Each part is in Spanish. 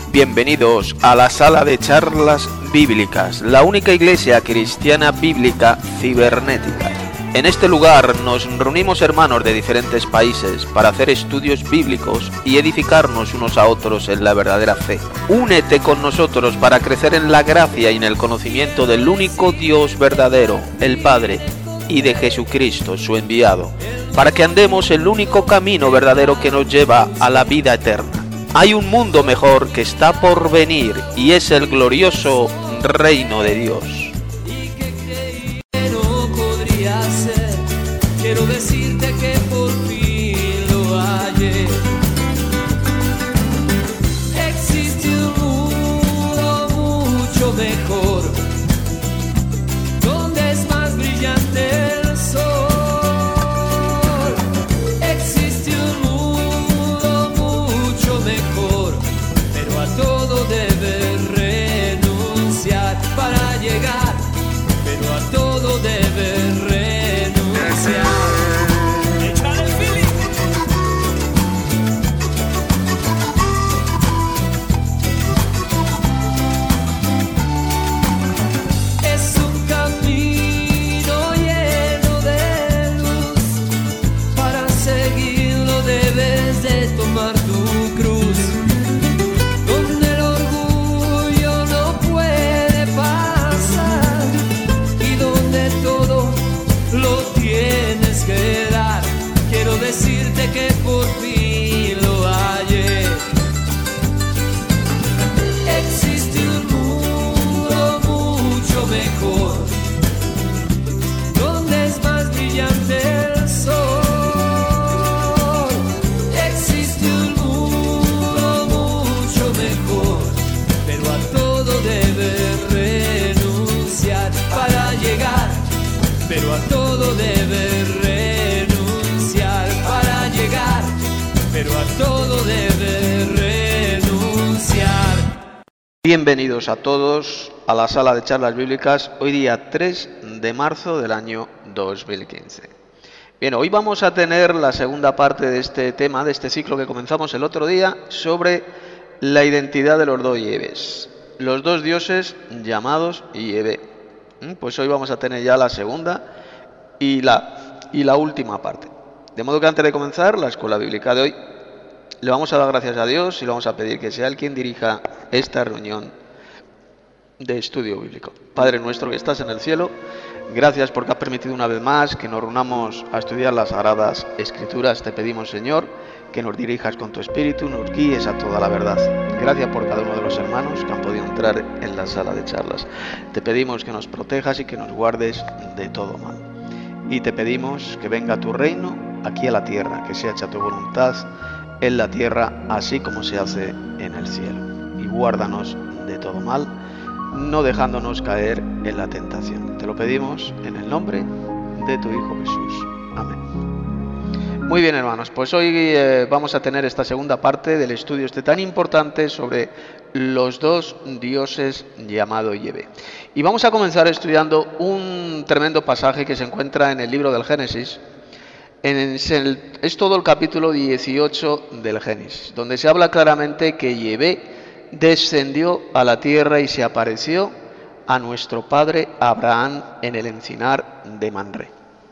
Bienvenidos a la sala de charlas bíblicas, la única iglesia cristiana bíblica cibernética. En este lugar nos reunimos hermanos de diferentes países para hacer estudios bíblicos y edificarnos unos a otros en la verdadera fe. Únete con nosotros para crecer en la gracia y en el conocimiento del único Dios verdadero, el Padre, y de Jesucristo, su enviado, para que andemos el único camino verdadero que nos lleva a la vida eterna. Hay un mundo mejor que está por venir y es el glorioso reino de Dios. Quiero decirte que por fin lo hallé. Existe un mundo mucho mejor, donde es más brillante el sol. Existe un mundo mucho mejor, pero a todo debes renunciar para llegar, pero a todo debes renunciar. Es un camino lleno de luz, para seguirlo debes de tomar tu cruz, donde el orgullo no puede pasar y donde todo lo tienes que dar. Quiero decirte que por fin lo hallé. Existe un mundo mucho mejor, donde es más brillante el sol. Existe un mundo mucho mejor, pero a todo debes renunciar para llegar, pero a todo debes renunciar para llegar, pero a todo debes renunciar. Bienvenidos a todos a la sala de charlas bíblicas, hoy día 3 de marzo del año 2015. Bien, hoy vamos a tener la segunda parte de este tema, de este ciclo que comenzamos el otro día, sobre la identidad de los dos Yahvés, los dos dioses llamados Yahvé. Pues hoy vamos a tener ya la segunda y la última parte. De modo que antes de comenzar la escuela bíblica de hoy, le vamos a dar gracias a Dios y le vamos a pedir que sea Él quien dirija esta reunión de estudio bíblico. Padre nuestro que estás en el cielo, gracias porque has permitido una vez más que nos reunamos a estudiar las Sagradas Escrituras. Te pedimos, Señor, que nos dirijas con tu Espíritu, nos guíes a toda la verdad. Gracias por cada uno de los hermanos que han podido entrar en la sala de charlas. Te pedimos que nos protejas y que nos guardes de todo mal. Y te pedimos que venga tu reino aquí a la tierra, que sea hecha tu voluntad en la tierra, así como se hace en el cielo. Y guárdanos de todo mal, no dejándonos caer en la tentación. Te lo pedimos en el nombre de tu Hijo Jesús. Amén. Muy bien, hermanos, pues hoy vamos a tener esta segunda parte del estudio tan importante sobre los dos dioses llamados Yahvé. Y vamos a comenzar estudiando un tremendo pasaje que se encuentra en el libro del Génesis. Es todo el capítulo 18 del Génesis, donde se habla claramente que Yahvé descendió a la tierra y se apareció a nuestro padre Abraham en el encinar de Mamre.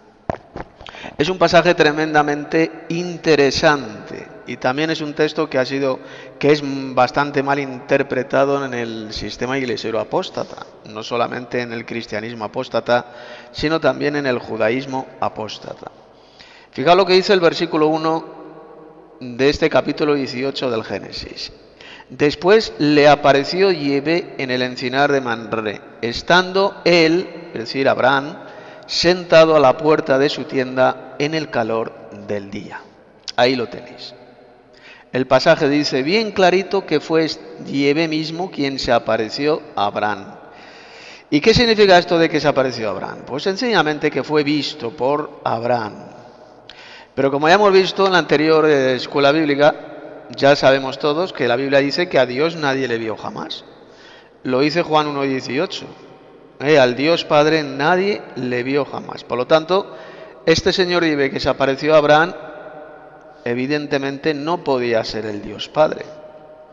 Es un pasaje tremendamente interesante y también es un texto que es bastante mal interpretado en el sistema iglesiero apóstata, no solamente en el cristianismo apóstata, sino también en el judaísmo apóstata. Fijaos lo que dice el versículo 1 de este capítulo 18 del Génesis. Después le apareció Yahvé en el encinar de Mamre, estando él, es decir, Abraham, sentado a la puerta de su tienda en el calor del día. Ahí lo tenéis. El pasaje dice bien clarito que fue Yahvé mismo quien se apareció a Abraham. ¿Y qué significa esto de que se apareció a Abraham? Pues sencillamente que fue visto por Abraham. Pero como ya hemos visto en la anterior escuela bíblica, ya sabemos todos que la Biblia dice que a Dios nadie le vio jamás. Lo dice Juan 1:18. Al Dios Padre nadie le vio jamás. Por lo tanto, este señor Yahvé que se apareció a Abraham, evidentemente no podía ser el Dios Padre.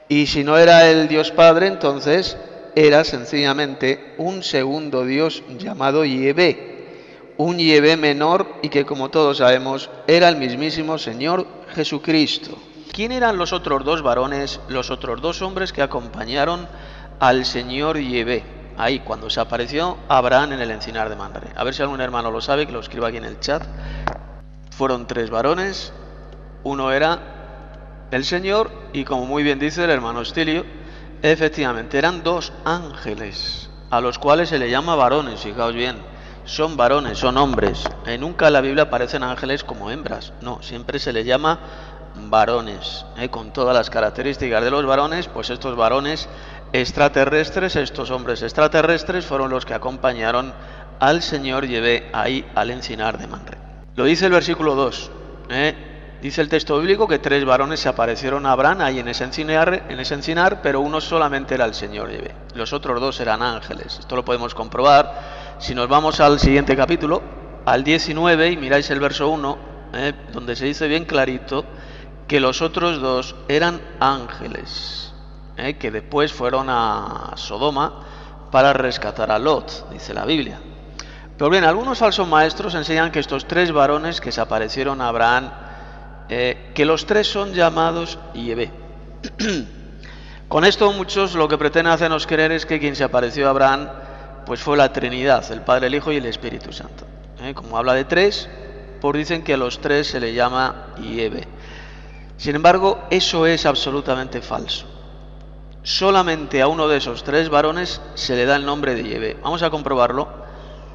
Y si no era el Dios Padre, entonces era sencillamente un segundo Dios llamado Yahvé, un Yahvé menor y que, como todos sabemos, era el mismísimo Señor Jesucristo. ¿Quién eran los otros dos varones, los otros dos hombres que acompañaron al Señor Yahvé? Ahí, cuando se apareció Abraham en el encinar de Mamre. A ver si algún hermano lo sabe, que lo escriba aquí en el chat. Fueron tres varones, uno era el Señor y, como muy bien dice el hermano Estilio, efectivamente eran dos ángeles a los cuales se le llama varones. Fijaos bien, son varones, son hombres. Nunca en la Biblia aparecen ángeles como hembras, no, siempre se les llama varones, con todas las características de los varones. Pues estos varones extraterrestres, estos hombres extraterrestres fueron los que acompañaron al Señor Yahvé ahí al encinar de Mamre. Lo dice el versículo 2, dice el texto bíblico que tres varones se aparecieron a Abraham ahí en ese encinar, pero uno solamente era el Señor Yahvé. Los otros dos eran ángeles. Esto lo podemos comprobar si nos vamos al siguiente capítulo, al 19, y miráis el verso 1, donde se dice bien clarito que los otros dos eran ángeles, que después fueron a Sodoma para rescatar a Lot, dice la Biblia. Pero bien, algunos falsos maestros enseñan que estos tres varones que se aparecieron a Abraham, que los tres son llamados Yahvé. Con esto muchos lo que pretenden hacernos creer es que quien se apareció a Abraham pues fue la Trinidad, el Padre, el Hijo y el Espíritu Santo. Como habla de tres, pues dicen que a los tres se le llama Yahvé. Sin embargo, eso es absolutamente falso. Solamente a uno de esos tres varones se le da el nombre de Yahvé. Vamos a comprobarlo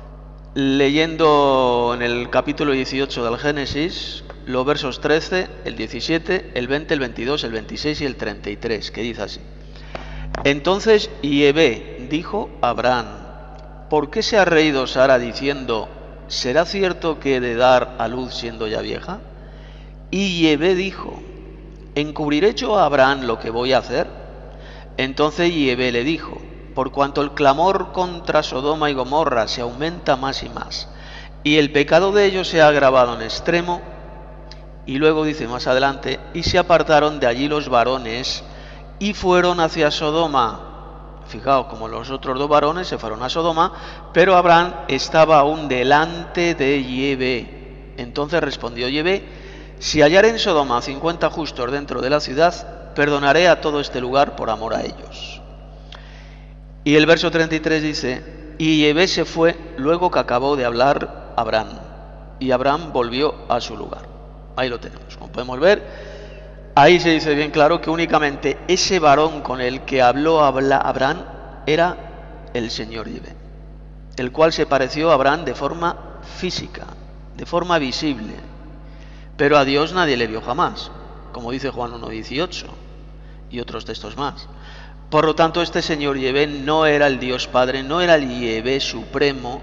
leyendo en el capítulo 18 del Génesis los versos 13, el 17, el 20, el 22, el 26 y el 33, que dice así: Entonces Yahvé dijo a Abraham: ¿Por qué se ha reído Sara diciendo, ¿será cierto que he de dar a luz siendo ya vieja? Y Yahvé dijo: ¿Encubriré yo a Abraham lo que voy a hacer? Entonces Yahvé le dijo: por cuanto el clamor contra Sodoma y Gomorra se aumenta más y más, y el pecado de ellos se ha agravado en extremo. Y luego dice más adelante: y se apartaron de allí los varones y fueron hacia Sodoma. Fijaos, como los otros dos varones se fueron a Sodoma, pero Abraham estaba aún delante de Yahvé. Entonces respondió Yahvé: si hallare en Sodoma 50 justos dentro de la ciudad, perdonaré a todo este lugar por amor a ellos. Y el verso 33 dice: y Yahvé se fue luego que acabó de hablar Abraham, y Abraham volvió a su lugar. Ahí lo tenemos. Como podemos ver, ahí se dice bien claro que únicamente ese varón con el que habló Abraham era el Señor Yahvé, el cual se pareció a Abraham de forma física, de forma visible, pero a Dios nadie le vio jamás, como dice Juan 1:18 y otros textos más. Por lo tanto, este Señor Yahvé no era el Dios Padre, no era el Yahvé supremo,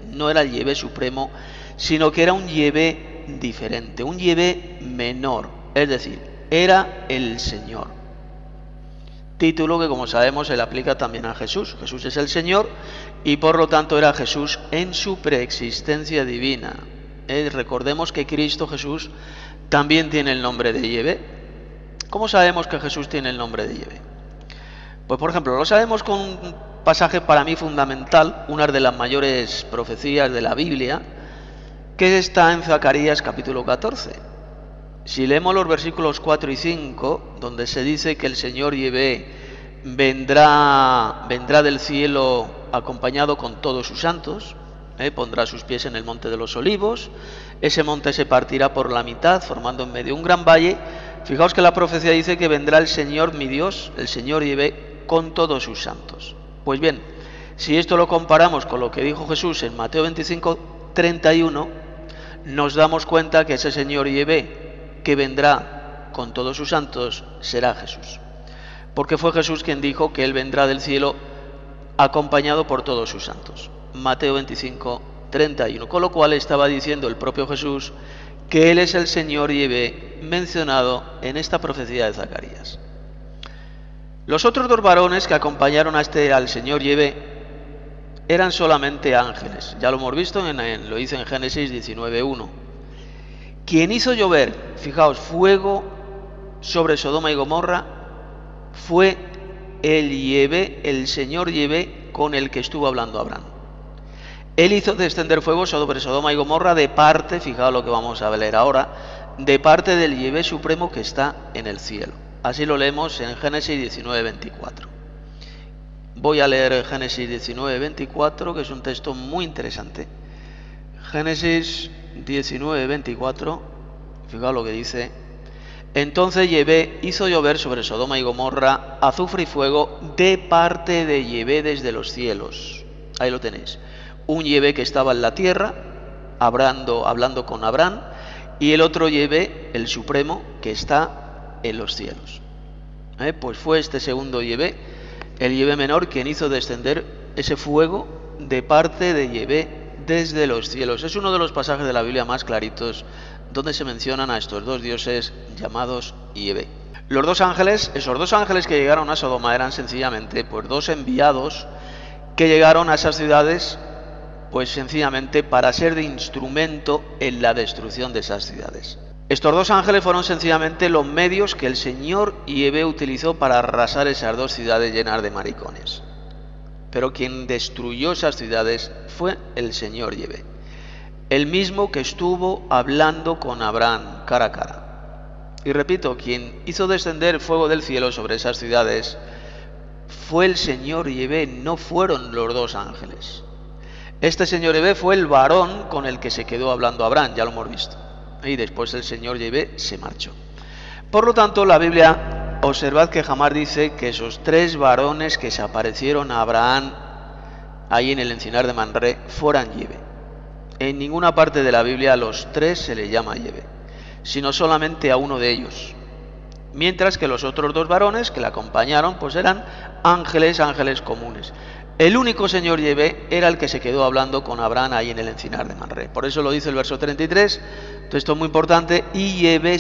sino que era un Yahvé diferente, un Yahvé menor, es decir, era el Señor. Título que, como sabemos, se le aplica también a Jesús. Jesús es el Señor y por lo tanto era Jesús en su preexistencia divina. Recordemos que Cristo Jesús también tiene el nombre de Yahvé. ¿Cómo sabemos que Jesús tiene el nombre de Yahvé? Pues por ejemplo, lo sabemos con un pasaje para mí fundamental, una de las mayores profecías de la Biblia, que está en Zacarías capítulo 14. Si leemos los versículos 4 y 5, donde se dice que el Señor Yahvé vendrá del cielo acompañado con todos sus santos, pondrá sus pies en el monte de los olivos, ese monte se partirá por la mitad, formando en medio un gran valle. Fijaos que la profecía dice que vendrá el Señor mi Dios, el Señor Yahvé, con todos sus santos. Pues bien, si esto lo comparamos con lo que dijo Jesús en Mateo 25:31, nos damos cuenta que ese Señor Yahvé que vendrá con todos sus santos será Jesús, porque fue Jesús quien dijo que Él vendrá del cielo acompañado por todos sus santos. Mateo 25:31, con lo cual estaba diciendo el propio Jesús que Él es el Señor Yahvé mencionado en esta profecía de Zacarías. Los otros dos varones que acompañaron al Señor Yahvé eran solamente ángeles. Ya lo hemos visto, lo dice en Génesis 19:1. Quien hizo llover, fijaos, fuego sobre Sodoma y Gomorra fue el Yahvé, el Señor Yahvé, con el que estuvo hablando Abraham. Él hizo descender fuego sobre Sodoma y Gomorra de parte, fijaos lo que vamos a leer ahora, de parte del Yahvé supremo que está en el cielo. Así lo leemos en Génesis 19:24. Voy a leer Génesis 19:24, que es un texto muy interesante. Génesis 19:24, fijaos lo que dice: entonces Yahvé hizo llover sobre Sodoma y Gomorra azufre y fuego de parte de Yahvé desde los cielos. Ahí lo tenéis. Un Yahvé que estaba en la tierra, hablando con Abraham, y el otro Yahvé, el Supremo, que está en los cielos. Pues fue este segundo Yahvé, el Yahvé menor, quien hizo descender ese fuego de parte de Yahvé desde los cielos. Es uno de los pasajes de la Biblia más claritos donde se mencionan a estos dos dioses llamados Yahvé. Los dos ángeles, esos dos ángeles que llegaron a Sodoma, eran sencillamente pues dos enviados que llegaron a esas ciudades pues sencillamente para ser de instrumento en la destrucción de esas ciudades. Estos dos ángeles fueron sencillamente los medios que el Señor Yahvé utilizó para arrasar esas dos ciudades llenas de maricones. Pero quien destruyó esas ciudades fue el Señor Yahvé, el mismo que estuvo hablando con Abraham cara a cara. Y repito, quien hizo descender el fuego del cielo sobre esas ciudades fue el Señor Yahvé, no fueron los dos ángeles. Este Señor Yahvé fue el varón con el que se quedó hablando Abraham, ya lo hemos visto. Y después el Señor Yahvé se marchó. Por lo tanto, la Biblia, observad que jamás dice que esos tres varones que se aparecieron a Abraham ahí en el encinar de Mamre fueran Yahvé. En ninguna parte de la Biblia a los tres se le llama Yahvé, sino solamente a uno de ellos. Mientras que los otros dos varones que le acompañaron pues eran ángeles comunes. El único Señor Yahvé era el que se quedó hablando con Abraham ahí en el encinar de Mamre. Por eso lo dice el verso 33, texto muy importante, y Yahvé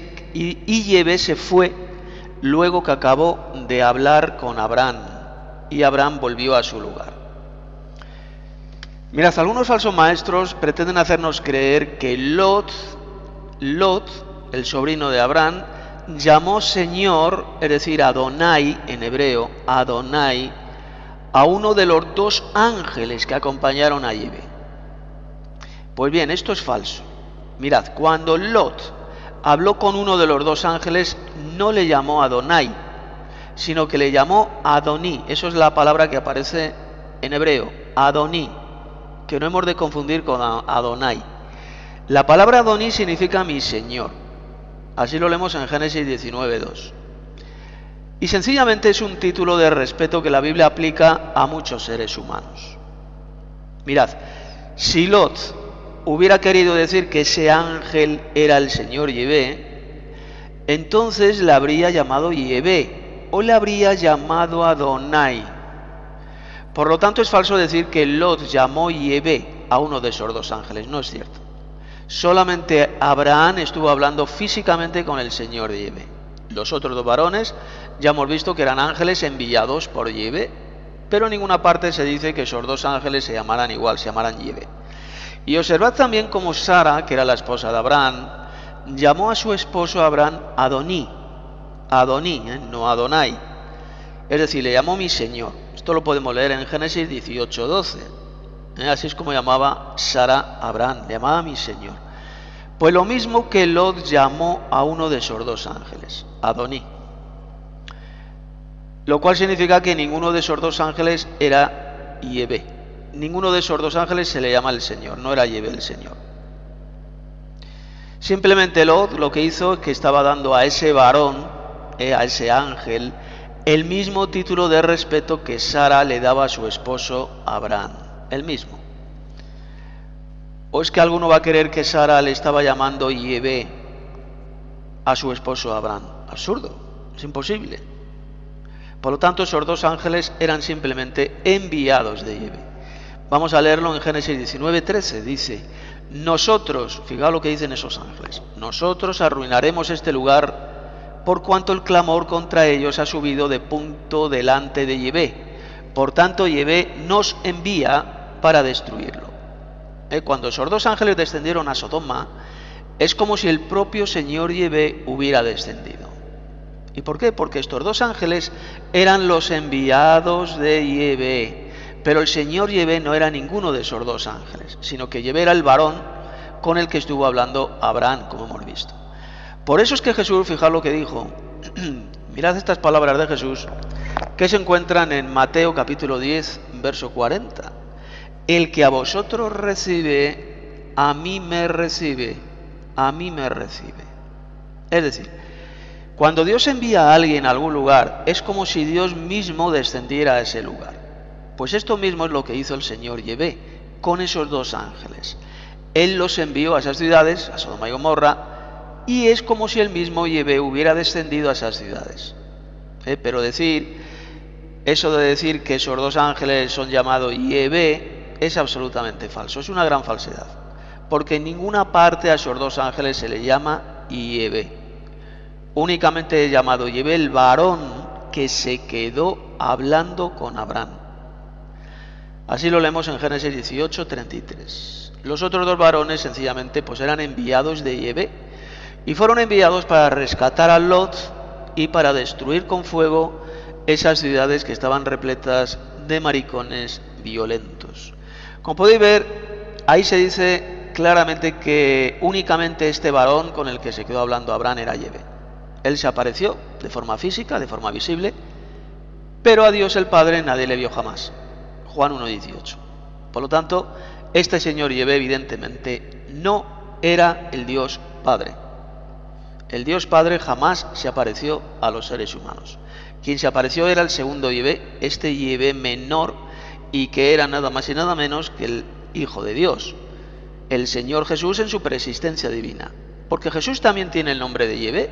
se fue luego que acabó de hablar con Abraham, y Abraham volvió a su lugar. Mirad, algunos falsos maestros pretenden hacernos creer que Lot, el sobrino de Abraham, llamó Señor, es decir, Adonai en hebreo, Adonai, a uno de los dos ángeles que acompañaron a Yahvé. Pues bien, esto es falso. Mirad, cuando Lot habló con uno de los dos ángeles, no le llamó Adonai, sino que le llamó Adoní. Eso es la palabra que aparece en hebreo, Adoní, que no hemos de confundir con Adonai. La palabra Adoní significa mi Señor. Así lo leemos en Génesis 19:2. Y sencillamente es un título de respeto que la Biblia aplica a muchos seres humanos. Mirad, si Lot hubiera querido decir que ese ángel era el Señor Yahvé, entonces le habría llamado Yahvé o le habría llamado Adonai. Por lo tanto, es falso decir que Lot llamó Yahvé a uno de esos dos ángeles. No es cierto. Solamente Abraham estuvo hablando físicamente con el Señor Yahvé. Los otros dos varones ya hemos visto que eran ángeles enviados por Yahvé, pero en ninguna parte se dice que esos dos ángeles se llamaran igual, se llamaran Yahvé. Y observad también cómo Sara, que era la esposa de Abraham, llamó a su esposo Abraham Adoní, no Adonai. Es decir, le llamó mi Señor. Esto lo podemos leer en Génesis 18:12. Así es como llamaba Sara a Abraham, le llamaba mi Señor. Pues lo mismo que Lot llamó a uno de esos dos ángeles, Adoní. Lo cual significa que ninguno de esos dos ángeles era Yahvé. Ninguno de esos dos ángeles se le llama el Señor, no era Yahvé el Señor. Simplemente Lot lo que hizo es que estaba dando a ese varón, a ese ángel, el mismo título de respeto que Sara le daba a su esposo Abraham, el mismo. ¿O es que alguno va a creer que Sara le estaba llamando Yahvé a su esposo Abraham? Absurdo, es imposible. Por lo tanto, esos dos ángeles eran simplemente enviados de Yahvé. Vamos a leerlo en Génesis 19:13. Dice: nosotros, fijaos lo que dicen esos ángeles, nosotros arruinaremos este lugar por cuanto el clamor contra ellos ha subido de punto delante de Yahvé. Por tanto, Yahvé nos envía para destruirlo. Cuando esos dos ángeles descendieron a Sodoma, es como si el propio Señor Yahvé hubiera descendido. ¿Y por qué? Porque estos dos ángeles eran los enviados de Yahvé, pero el Señor Yahvé no era ninguno de esos dos ángeles, sino que Yahvé era el varón con el que estuvo hablando Abraham, como hemos visto. Por eso es que Jesús, fijaos lo que dijo, mirad estas palabras de Jesús, que se encuentran en Mateo capítulo 10, verso 40. El que a vosotros recibe, a mí me recibe, a mí me recibe. Es decir, cuando Dios envía a alguien a algún lugar, es como si Dios mismo descendiera a ese lugar. Pues esto mismo es lo que hizo el Señor Yahvé con esos dos ángeles. Él los envió a esas ciudades, a Sodoma y Gomorra, y es como si el mismo Yahvé hubiera descendido a esas ciudades. Pero eso de decir que esos dos ángeles son llamados Yahvé es absolutamente falso, es una gran falsedad, porque en ninguna parte a esos dos ángeles se le llama Yahvé. Únicamente es llamado Yahvé el varón que se quedó hablando con Abraham. Así lo leemos en Génesis 18, 33. Los otros dos varones sencillamente pues eran enviados de Yahvé y fueron enviados para rescatar a Lot y para destruir con fuego esas ciudades que estaban repletas de maricones violentos. Como podéis ver, ahí se dice claramente que únicamente este varón con el que se quedó hablando Abraham era Yahvé. Él se apareció de forma física, de forma visible, pero a Dios el Padre nadie le vio jamás. Juan 1:18. Por lo tanto, este señor Yahvé evidentemente no era el Dios Padre. El Dios Padre jamás se apareció a los seres humanos. Quien se apareció era el segundo Yahvé, este Yahvé menor, y que era nada más y nada menos que el Hijo de Dios, el Señor Jesús en su preexistencia divina. Porque Jesús también tiene el nombre de Yahvé.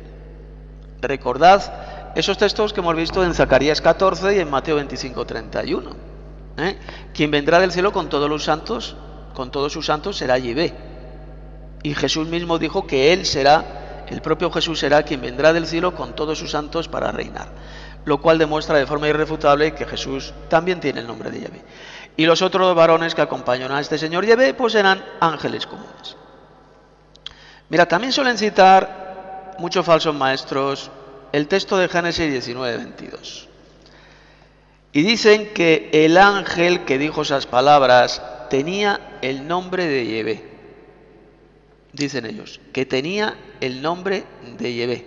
Recordad esos textos que hemos visto en Zacarías 14 y en Mateo 25:31. Quien vendrá del cielo con todos los santos, con todos sus santos, será Yahvé. Y Jesús mismo dijo que Él será, el propio Jesús será quien vendrá del cielo con todos sus santos para reinar. Lo cual demuestra de forma irrefutable que Jesús también tiene el nombre de Yahvé. Y los otros varones que acompañan a este señor Yahvé, pues eran ángeles comunes. Mira, también suelen citar muchos falsos maestros el texto de Génesis 19:22. Y dicen que el ángel que dijo esas palabras tenía el nombre de Yahvé. Dicen ellos, que tenía el nombre de Yahvé.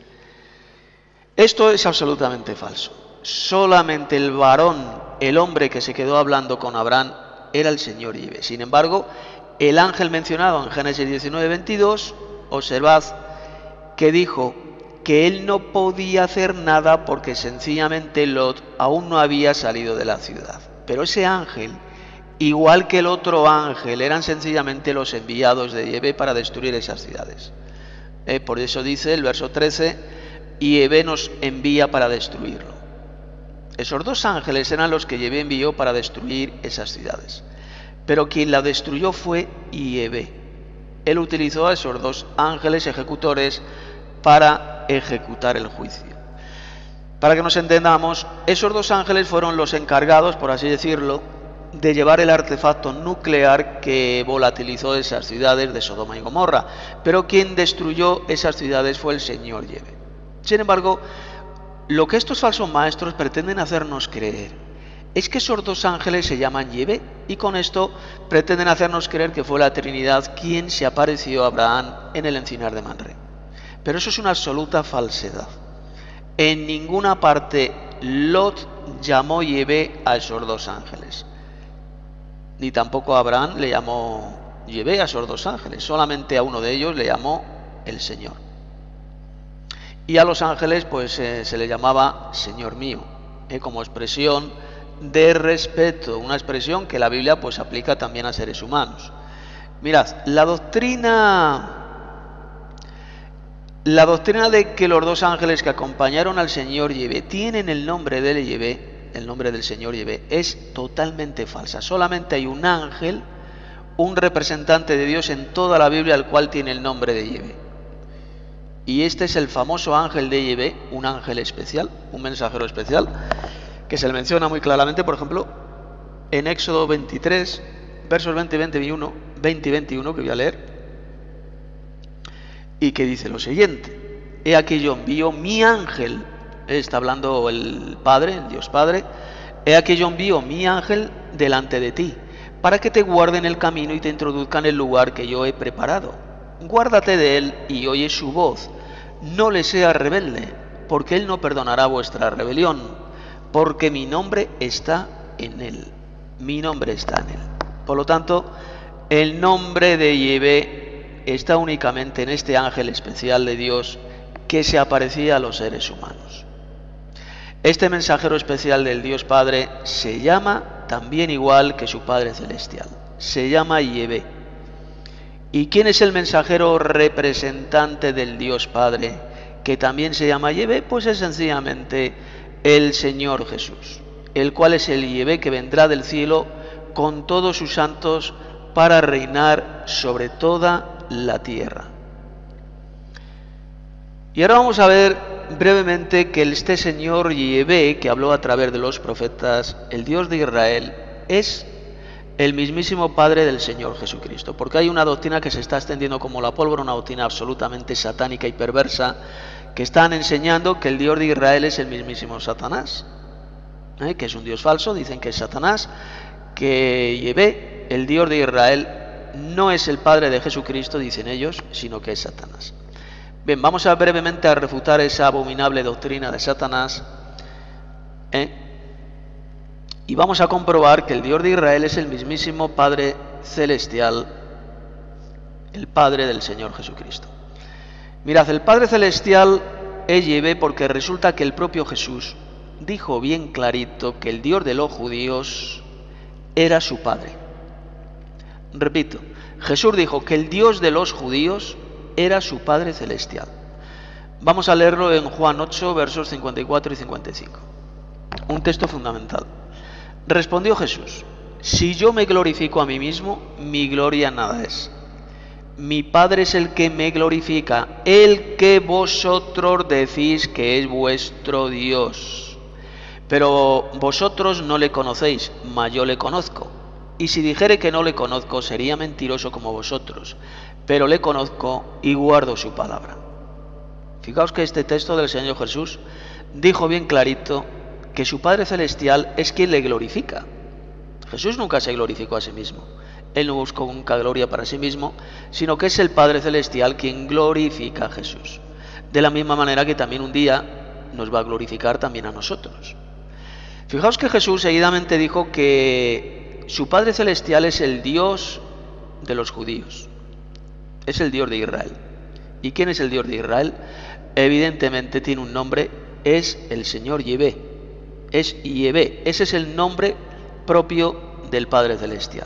Esto es absolutamente falso. Solamente el varón, el hombre que se quedó hablando con Abraham, era el Señor Yahvé. Sin embargo, el ángel mencionado en Génesis 19:22, observad que dijo que él no podía hacer nada porque sencillamente Lot aún no había salido de la ciudad. Pero ese ángel, igual que el otro ángel, eran sencillamente los enviados de Yahvé para destruir esas ciudades. Por eso dice el verso 13, y Yahvé nos envía para destruirlo. Esos dos ángeles eran los que Yahvé envió para destruir esas ciudades. Pero quien la destruyó fue Yahvé. Él utilizó a esos dos ángeles ejecutores para ejecutar el juicio. Para que nos entendamos, esos dos ángeles fueron los encargados, por así decirlo, de llevar el artefacto nuclear que volatilizó esas ciudades de Sodoma y Gomorra. Pero quien destruyó esas ciudades fue el Señor Yahvé. Sin embargo, lo que estos falsos maestros pretenden hacernos creer es que esos dos ángeles se llaman Yahvé, y con esto pretenden hacernos creer que fue la Trinidad quien se apareció a Abraham en el encinar de Mamre. Pero eso es una absoluta falsedad. En ninguna parte Lot llamó Yahvé a esos dos ángeles, ni tampoco Abraham le llamó Yahvé a esos dos ángeles. Solamente a uno de ellos le llamó el Señor. Y a los ángeles pues se le llamaba Señor mío, como expresión de respeto, una expresión que la Biblia pues aplica también a seres humanos. Mirad, la doctrina de que los dos ángeles que acompañaron al Señor Yahvé tienen el nombre de Yahvé, el nombre del Señor Yahvé, es totalmente falsa. Solamente hay un ángel, un representante de Dios en toda la Biblia al cual tiene el nombre de Yahvé. Y este es el famoso ángel de Yahvé, un ángel especial, un mensajero especial, que se le menciona muy claramente, por ejemplo, en Éxodo 23, versos 20 y 21, que voy a leer, y que dice lo siguiente: he aquí yo envío mi ángel, está hablando el Padre, el Dios Padre, he aquí yo envío mi ángel delante de ti, para que te guarden el camino y te introduzcan en el lugar que yo he preparado. Guárdate de él y oye su voz, no le seas rebelde, porque él no perdonará vuestra rebelión, porque mi nombre está en él. Mi nombre está en él. Por lo tanto, el nombre de Yahvé está únicamente en este ángel especial de Dios que se aparecía a los seres humanos. Este mensajero especial del Dios Padre se llama también igual que su Padre Celestial. Se llama Yahvé. ¿Y quién es el mensajero representante del Dios Padre, que también se llama Yahvé? Pues es sencillamente el Señor Jesús, el cual es el Yahvé que vendrá del cielo con todos sus santos para reinar sobre toda la tierra. Y ahora vamos a ver brevemente que este Señor Yahvé, que habló a través de los profetas, el Dios de Israel, es el mismísimo Padre del Señor Jesucristo, porque hay una doctrina que se está extendiendo como la pólvora, una doctrina absolutamente satánica y perversa, que están enseñando que el Dios de Israel es el mismísimo Satanás, que es un Dios falso. Dicen que es Satanás, que Yahvé, el Dios de Israel, no es el Padre de Jesucristo, dicen ellos, sino que es Satanás. Bien, vamos a brevemente a refutar esa abominable doctrina de Satanás, y vamos a comprobar que el Dios de Israel es el mismísimo Padre Celestial, el Padre del Señor Jesucristo. Mirad, el Padre Celestial es Yahvé porque resulta que el propio Jesús dijo bien clarito que el Dios de los judíos era su Padre. Repito, Jesús dijo que el Dios de los judíos era su Padre Celestial. Vamos a leerlo en Juan 8, versos 54 y 55. Un texto fundamental. Respondió Jesús: si yo me glorifico a mí mismo, mi gloria nada es. Mi Padre es el que me glorifica, el que vosotros decís que es vuestro Dios. Pero vosotros no le conocéis, mas yo le conozco. Y si dijere que no le conozco, sería mentiroso como vosotros. Pero le conozco y guardo su palabra. Fijaos que este texto del Señor Jesús dijo bien clarito que su Padre Celestial es quien le glorifica. Jesús nunca se glorificó a sí mismo. Él no buscó nunca gloria para sí mismo, sino que es el Padre Celestial quien glorifica a Jesús. De la misma manera que también un día nos va a glorificar también a nosotros. Fijaos que Jesús seguidamente dijo que su Padre Celestial es el Dios de los judíos. Es el Dios de Israel. ¿Y quién es el Dios de Israel? Evidentemente tiene un nombre, es el Señor Yahvé. Es Yahvé. Ese es el nombre propio del Padre Celestial.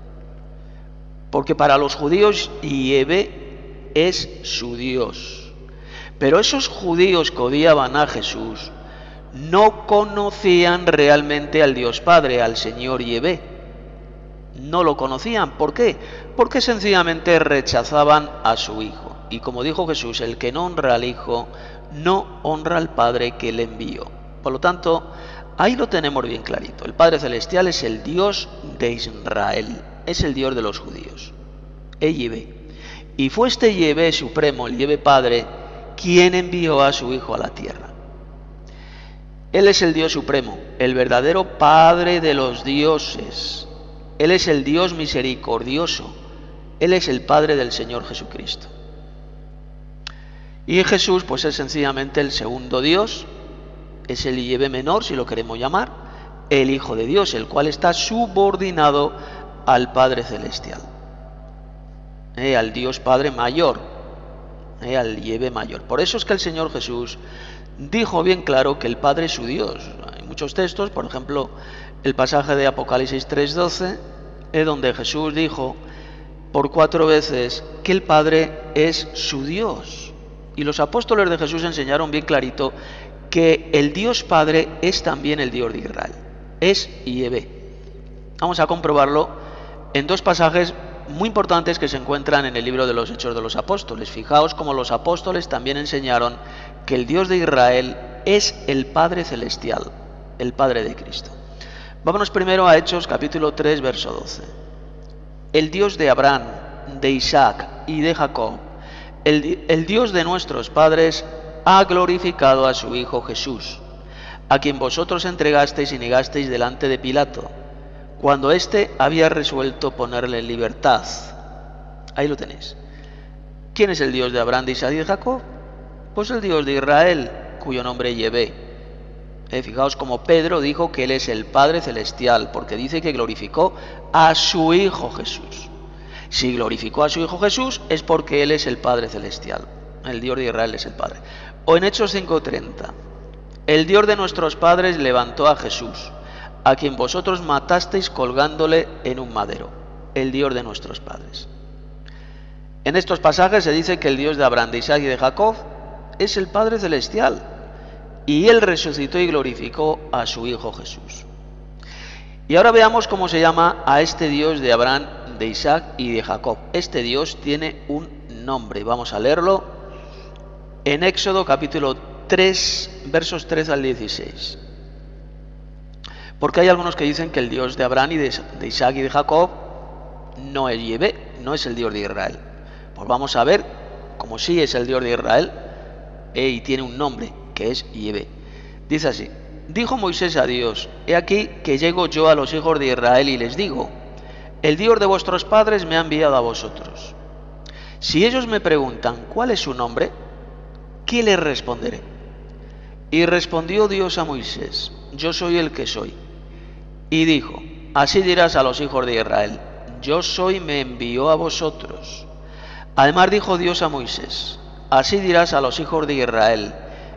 Porque para los judíos Yahvé es su Dios. Pero esos judíos que odiaban a Jesús no conocían realmente al Dios Padre, al Señor Yahvé. No lo conocían. ¿Por qué? Porque sencillamente rechazaban a su Hijo. Y como dijo Jesús, el que no honra al Hijo, no honra al Padre que le envió. Por lo tanto, ahí lo tenemos bien clarito. El Padre Celestial es el Dios de Israel. Es el Dios de los judíos. Es Yahvé. Y fue este Yahvé supremo, el Yahvé Padre, quien envió a su Hijo a la tierra. Él es el Dios supremo, el verdadero Padre de los dioses. Él es el Dios misericordioso. Él es el Padre del Señor Jesucristo. Y Jesús pues es sencillamente el segundo Dios. Es el Yahvé menor, si lo queremos llamar, el Hijo de Dios, el cual está subordinado al Padre Celestial, al Dios Padre mayor, al Yahvé mayor. Por eso es que el Señor Jesús dijo bien claro que el Padre es su Dios. Hay muchos textos, por ejemplo, el pasaje de Apocalipsis 3:12, donde Jesús dijo por 4 veces que el Padre es su Dios. Y los apóstoles de Jesús enseñaron bien clarito que el Dios Padre es también el Dios de Israel, es Yahvé. Vamos a comprobarlo en 2 pasajes muy importantes que se encuentran en el libro de los Hechos de los Apóstoles. Fijaos cómo los apóstoles también enseñaron que el Dios de Israel es el Padre Celestial, el Padre de Cristo. Vámonos primero a Hechos capítulo 3, verso 12. El Dios de Abraham, de Isaac y de Jacob, el Dios de nuestros padres, ha glorificado a su Hijo Jesús, a quien vosotros entregasteis y negasteis delante de Pilato, cuando éste había resuelto ponerle en libertad. Ahí lo tenéis. ¿Quién es el Dios de Abraham, de Isaac y de Jacob? Pues el Dios de Israel, cuyo nombre es Yahvé. Fijaos como Pedro dijo que Él es el Padre Celestial, porque dice que glorificó a su Hijo Jesús. Si glorificó a su Hijo Jesús es porque Él es el Padre Celestial. El Dios de Israel es el Padre. O en Hechos 5:30, el Dios de nuestros padres levantó a Jesús, a quien vosotros matasteis colgándole en un madero. El Dios de nuestros padres. En estos pasajes se dice que el Dios de Abraham, de Isaac y de Jacob es el Padre Celestial, y Él resucitó y glorificó a su Hijo Jesús. Y ahora veamos cómo se llama a este Dios de Abraham, de Isaac y de Jacob. Este Dios tiene un nombre. Vamos a leerlo en Éxodo capítulo 3, versos 13 al 16. Porque hay algunos que dicen que el Dios de Abraham y de Isaac y de Jacob no es Yahvé, no es el Dios de Israel. Pues vamos a ver cómo sí es el Dios de Israel y tiene un nombre, que es Yahvé. Dice así: dijo Moisés a Dios: he aquí que llego yo a los hijos de Israel y les digo: el Dios de vuestros padres me ha enviado a vosotros. Si ellos me preguntan ¿cuál es su nombre?, ¿qué les responderé? Y respondió Dios a Moisés: yo soy el que soy. Y dijo: así dirás a los hijos de Israel: yo soy me envió a vosotros. Además dijo Dios a Moisés: así dirás a los hijos de Israel: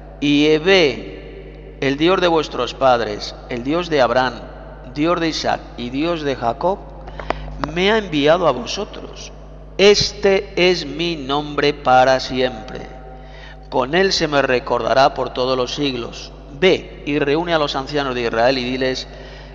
Yahvé, el Dios de vuestros padres, el Dios de Abraham, Dios de Isaac y Dios de Jacob, me ha enviado a vosotros. Este es mi nombre para siempre. Con él se me recordará por todos los siglos. Ve y reúne a los ancianos de Israel y diles: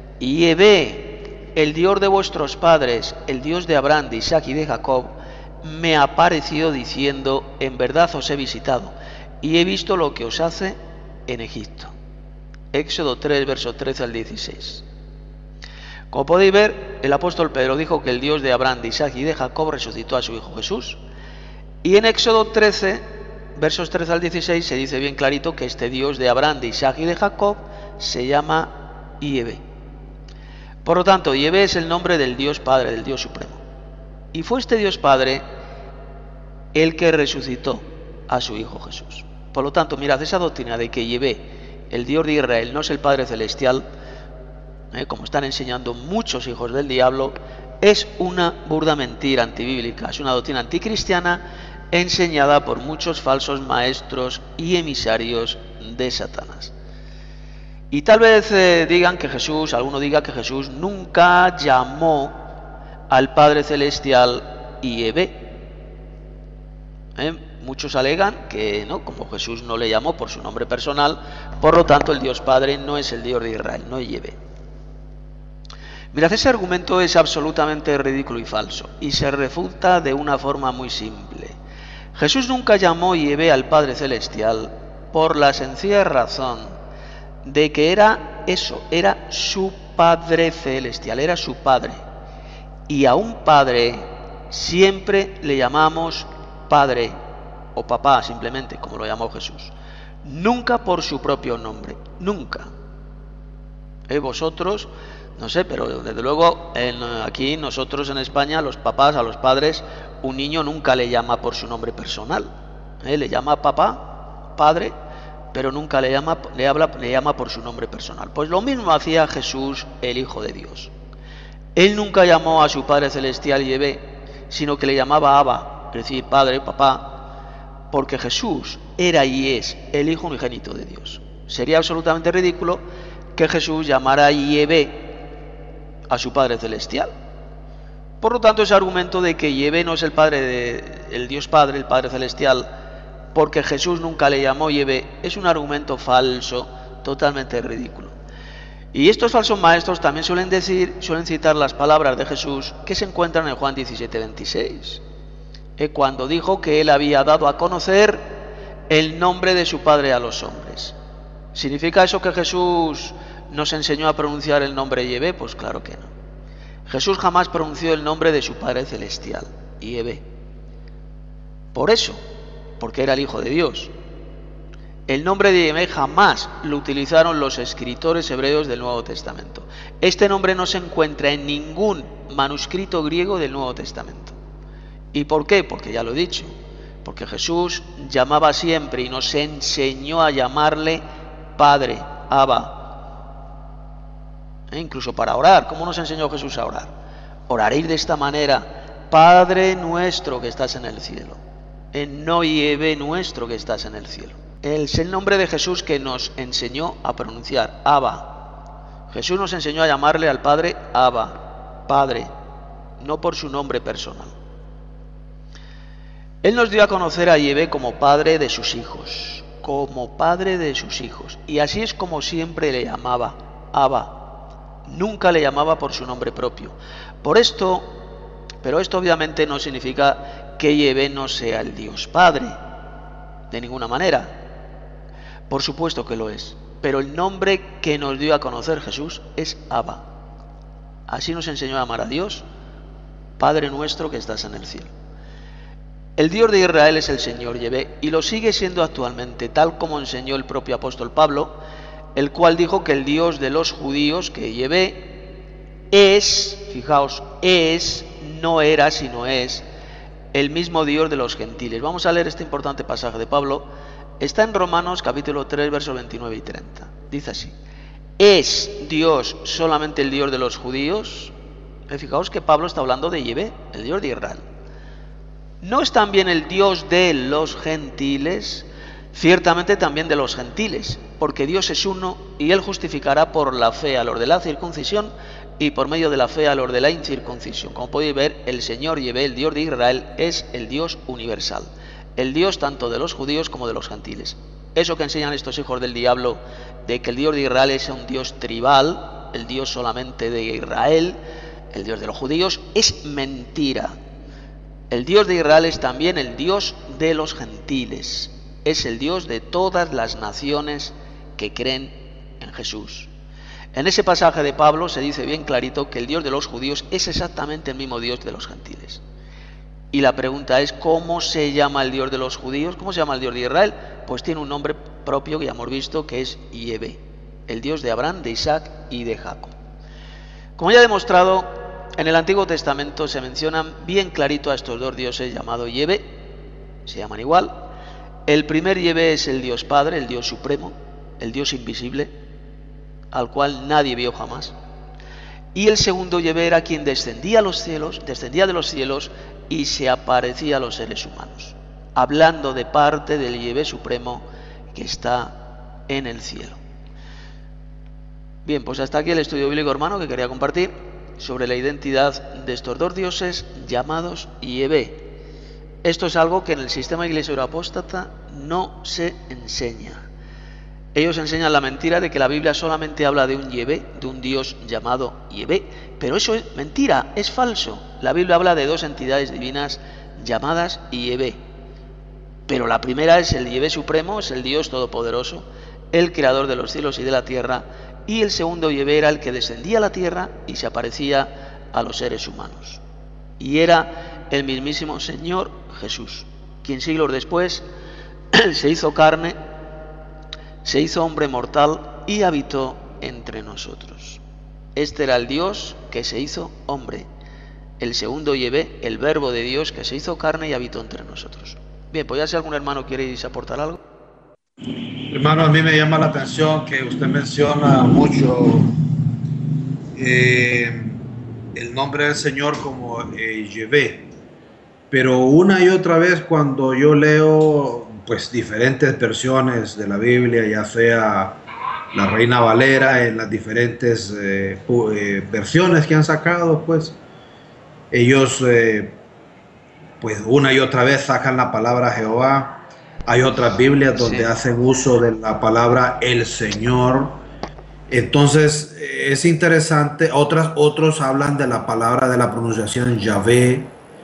Yahvé, el Dios de vuestros padres, el Dios de Abraham, de Isaac y de Jacob, me ha aparecido diciendo: en verdad os he visitado y he visto lo que os hace en Egipto. Éxodo 3, verso 13 al 16. Como podéis ver, el apóstol Pedro dijo que el Dios de Abraham, de Isaac y de Jacob resucitó a su Hijo Jesús. Y en Éxodo 13, versos 13 al 16, se dice bien clarito que este Dios de Abraham, de Isaac y de Jacob se llama Yahvé. Por lo tanto, Yahvé es el nombre del Dios Padre, del Dios Supremo. Y fue este Dios Padre el que resucitó a su Hijo Jesús. Por lo tanto, mirad, esa doctrina de que Yahvé, el Dios de Israel, no es el Padre Celestial, como están enseñando muchos hijos del diablo, es una burda mentira antibíblica, es una doctrina anticristiana enseñada por muchos falsos maestros y emisarios de Satanás. Y tal vez digan que Jesús, alguno diga que Jesús nunca llamó al Padre Celestial Yahvé. Muchos alegan que no, como Jesús no le llamó por su nombre personal, por lo tanto el Dios Padre no es el Dios de Israel, no es Yahvé. Mirad, ese argumento es absolutamente ridículo y falso, y se refuta de una forma muy simple. Jesús nunca llamó Yahvé al Padre Celestial por la sencilla razón de que era eso, era su Padre Celestial, era su Padre. Y a un Padre siempre le llamamos Padre o Papá, simplemente, como lo llamó Jesús. Nunca por su propio nombre, nunca. Vosotros, no sé, pero desde luego aquí nosotros en España, los papás, a los padres, un niño nunca le llama por su nombre personal. Le llama papá, padre, pero nunca le llama por su nombre personal. Pues lo mismo hacía Jesús, el Hijo de Dios. Él nunca llamó a su Padre Celestial Yahvé, sino que le llamaba Abba, es decir, Padre, Papá, porque Jesús era y es el Hijo unigénito de Dios. Sería absolutamente ridículo que Jesús llamara Yahvé a su Padre Celestial. Por lo tanto, ese argumento de que Yahvé no es el Dios Padre, el Padre Celestial, porque Jesús nunca le llamó Yahvé, es un argumento falso, totalmente ridículo. Y estos falsos maestros también suelen citar las palabras de Jesús que se encuentran en Juan 17:26, cuando dijo que él había dado a conocer el nombre de su Padre a los hombres. ¿Significa eso que Jesús nos enseñó a pronunciar el nombre Yahvé? Pues claro que no. Jesús jamás pronunció el nombre de su Padre Celestial, Yahvé. Por eso, porque era el Hijo de Dios. El nombre de Yahvé jamás lo utilizaron los escritores hebreos del Nuevo Testamento. Este nombre no se encuentra en ningún manuscrito griego del Nuevo Testamento. ¿Y por qué? Porque ya lo he dicho. Porque Jesús llamaba siempre y nos enseñó a llamarle Padre, Abba. Incluso para orar. ¿Cómo nos enseñó Jesús a orar? Oraréis de esta manera: Padre nuestro que estás en el cielo. No Yahvé nuestro que estás en el cielo. Es el nombre de Jesús que nos enseñó a pronunciar, Abba. Jesús nos enseñó a llamarle al Padre Abba, Padre, no por su nombre personal. Él nos dio a conocer a Yahvé como Padre de sus hijos, como Padre de sus hijos. Y así es como siempre le llamaba, Abba. Nunca le llamaba por su nombre propio. Pero esto obviamente no significa que Yahvé no sea el Dios Padre, de ninguna manera. Por supuesto que lo es, pero el nombre que nos dio a conocer Jesús es Abba. Así nos enseñó a llamar a Dios, Padre nuestro que estás en el cielo. El Dios de Israel es el Señor Yahvé y lo sigue siendo actualmente, tal como enseñó el propio apóstol Pablo, el cual dijo que el Dios de los judíos, que Yahvé, es, fijaos, no era sino es, el mismo Dios de los gentiles. Vamos a leer este importante pasaje de Pablo. Está en Romanos capítulo 3, versos 29 y 30. Dice así: ¿es Dios solamente el Dios de los judíos? Fijaos que Pablo está hablando de Yahvé, el Dios de Israel. ¿No es también el Dios de los gentiles? Ciertamente también de los gentiles, porque Dios es uno y Él justificará por la fe a los de la circuncisión y por medio de la fe a los de la incircuncisión. Como podéis ver, el Señor Yahvé, el Dios de Israel, es el Dios universal. El Dios tanto de los judíos como de los gentiles. Eso que enseñan estos hijos del diablo, de que el Dios de Israel es un Dios tribal, el Dios solamente de Israel, el Dios de los judíos, es mentira. El Dios de Israel es también el Dios de los gentiles. Es el Dios de todas las naciones que creen en Jesús. En ese pasaje de Pablo se dice bien clarito que el Dios de los judíos es exactamente el mismo Dios de los gentiles. Y la pregunta es, ¿cómo se llama el Dios de los judíos? ¿Cómo se llama el Dios de Israel? Pues tiene un nombre propio que ya hemos visto, que es Yahvé, el Dios de Abraham, de Isaac y de Jacob. Como ya he demostrado, en el Antiguo Testamento se mencionan bien clarito a estos dos dioses llamados Yahvé, se llaman igual. El primer Yahvé es el Dios Padre, el Dios Supremo, el Dios invisible, al cual nadie vio jamás. Y el segundo Yahvé era quien descendía a los cielos, descendía de los cielos y se aparecía a los seres humanos, hablando de parte del Yahvé Supremo que está en el cielo. Bien, pues hasta aquí el estudio bíblico, hermano, que quería compartir sobre la identidad de estos dos dioses llamados Yahvé. Esto es algo que en el sistema iglesia apóstata no se enseña. Ellos enseñan la mentira de que la Biblia solamente habla de un Yahvé, de un Dios llamado Yahvé, pero eso es mentira, es falso. La Biblia habla de dos entidades divinas llamadas Yahvé, pero la primera es el Yahvé Supremo, es el Dios Todopoderoso, el Creador de los cielos y de la tierra, y el segundo Yahvé era el que descendía a la tierra y se aparecía a los seres humanos. Y era el mismísimo Señor Jesús, quien siglos después se hizo carne, se hizo hombre mortal y habitó entre nosotros. Este era el Dios que se hizo hombre, el segundo Yahvé, el verbo de Dios que se hizo carne y habitó entre nosotros. Bien, pues ya si algún hermano quiere aportar algo. Hermano, a mí me llama la atención que usted menciona mucho el nombre del Señor como Yahvé, pero una y otra vez cuando yo leo pues diferentes versiones de la Biblia, ya sea la Reina Valera, en las diferentes versiones que han sacado, pues ellos pues una y otra vez sacan la palabra Jehová. Hay otras Biblias donde hacen uso de la palabra el Señor. Entonces es interesante. Otros hablan de la palabra, de la pronunciación Yahvé.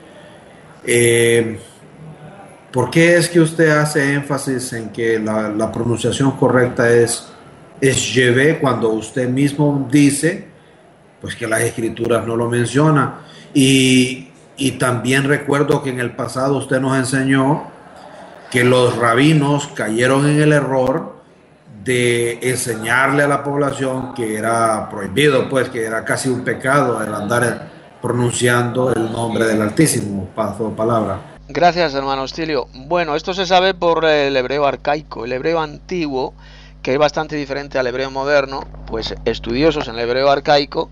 ¿Por qué es que usted hace énfasis en que la pronunciación correcta es Yahvé cuando usted mismo dice pues que las escrituras no lo mencionan? Y también recuerdo que en el pasado usted nos enseñó que los rabinos cayeron en el error de enseñarle a la población que era prohibido, pues que era casi un pecado el andar pronunciando el nombre del Altísimo, paso palabra. Gracias, hermano Hostilio. Bueno, esto se sabe por el hebreo arcaico. El hebreo antiguo, que es bastante diferente al hebreo moderno, pues estudiosos en el hebreo arcaico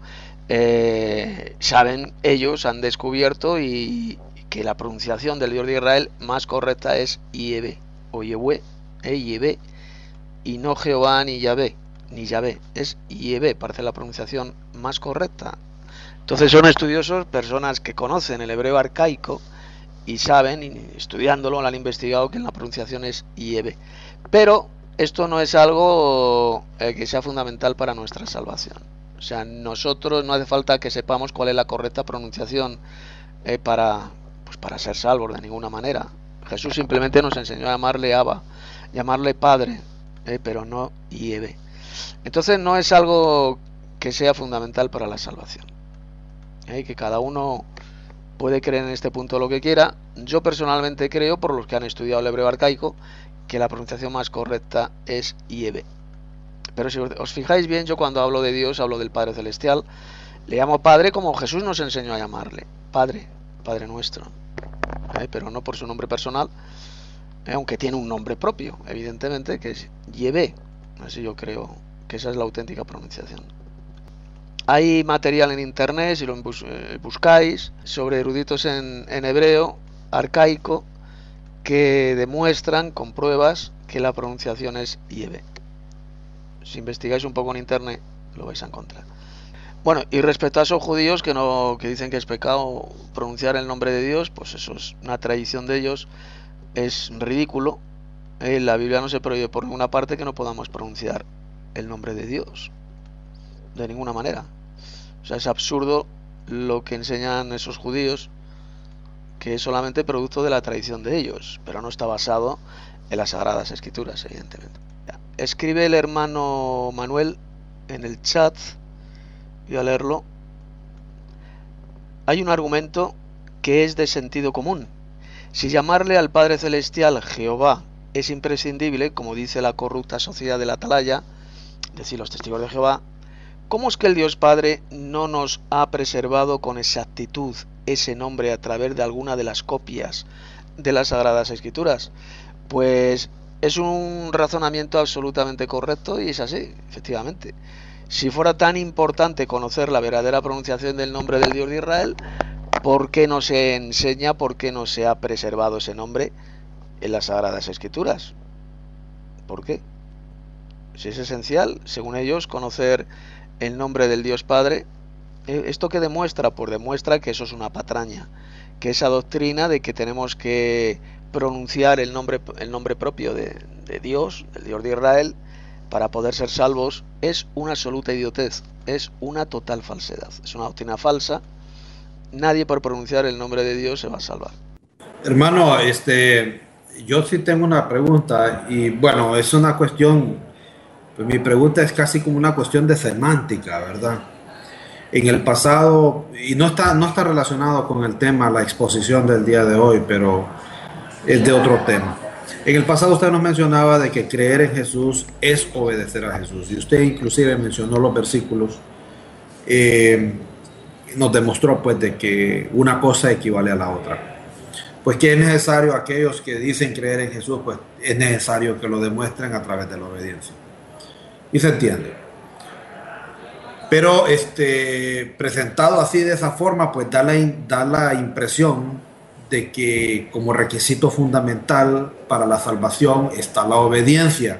saben, ellos han descubierto y que la pronunciación del Dios de Israel más correcta es Yahvé o Yehue, Yahvé, y no Jehová ni Yahvé, es Yahvé, parece la pronunciación más correcta. Entonces son estudiosos, personas que conocen el hebreo arcaico y saben, y estudiándolo, lo han investigado, que la pronunciación es Yahvé. Pero esto no es algo que sea fundamental para nuestra salvación. O sea, nosotros no hace falta que sepamos cuál es la correcta pronunciación para ser salvos de ninguna manera. Jesús simplemente nos enseñó a llamarle Abba, llamarle Padre, pero no Yahvé. Entonces no es algo que sea fundamental para la salvación. Que cada uno puede creer en este punto lo que quiera. Yo personalmente creo, por los que han estudiado el hebreo arcaico, que la pronunciación más correcta es Yahvé. Pero si os fijáis bien, yo cuando hablo de Dios, hablo del Padre Celestial, le llamo Padre como Jesús nos enseñó a llamarle, Padre, Padre nuestro, pero no por su nombre personal, aunque tiene un nombre propio, evidentemente, que es Yahvé. Así yo creo que esa es la auténtica pronunciación. Hay material en internet, si lo buscáis, sobre eruditos en hebreo arcaico que demuestran con pruebas que la pronunciación es Yahvé. Si investigáis un poco en internet lo vais a encontrar. Bueno, y respecto a esos judíos que dicen que es pecado pronunciar el nombre de Dios, pues eso es una tradición de ellos, es ridículo. En la Biblia no se prohíbe por ninguna parte que no podamos pronunciar el nombre de Dios, de ninguna manera. O sea, es absurdo lo que enseñan esos judíos, que es solamente producto de la tradición de ellos, pero no está basado en las Sagradas Escrituras, evidentemente. Escribe el hermano Manuel en el chat, voy a leerlo. Hay un argumento que es de sentido común. Si llamarle al Padre Celestial Jehová es imprescindible, como dice la corrupta sociedad de la Atalaya, es decir, los testigos de Jehová, ¿cómo es que el Dios Padre no nos ha preservado con exactitud ese nombre a través de alguna de las copias de las Sagradas Escrituras? Pues es un razonamiento absolutamente correcto y es así, efectivamente. Si fuera tan importante conocer la verdadera pronunciación del nombre del Dios de Israel, ¿por qué no se enseña, por qué no se ha preservado ese nombre en las Sagradas Escrituras? ¿Por qué? Si es esencial, según ellos, conocer el nombre del Dios Padre. ¿Esto qué demuestra? Pues demuestra que eso es una patraña, que esa doctrina de que tenemos que pronunciar el nombre propio de Dios, del Dios de Israel, para poder ser salvos, es una absoluta idiotez, es una total falsedad, es una doctrina falsa. Nadie por pronunciar el nombre de Dios se va a salvar. Hermano, yo sí tengo una pregunta y bueno, es una cuestión, pues mi pregunta es casi como una cuestión de semántica, ¿verdad? En el pasado, y no está relacionado con el tema, la exposición del día de hoy, pero es de otro tema. En el pasado usted nos mencionaba de que creer en Jesús es obedecer a Jesús, y usted inclusive mencionó los versículos, nos demostró pues de que una cosa equivale a la otra. Pues que es necesario, aquellos que dicen creer en Jesús, pues es necesario que lo demuestren a través de la obediencia. Y se entiende. Pero presentado así de esa forma, pues da la impresión de que como requisito fundamental para la salvación está la obediencia.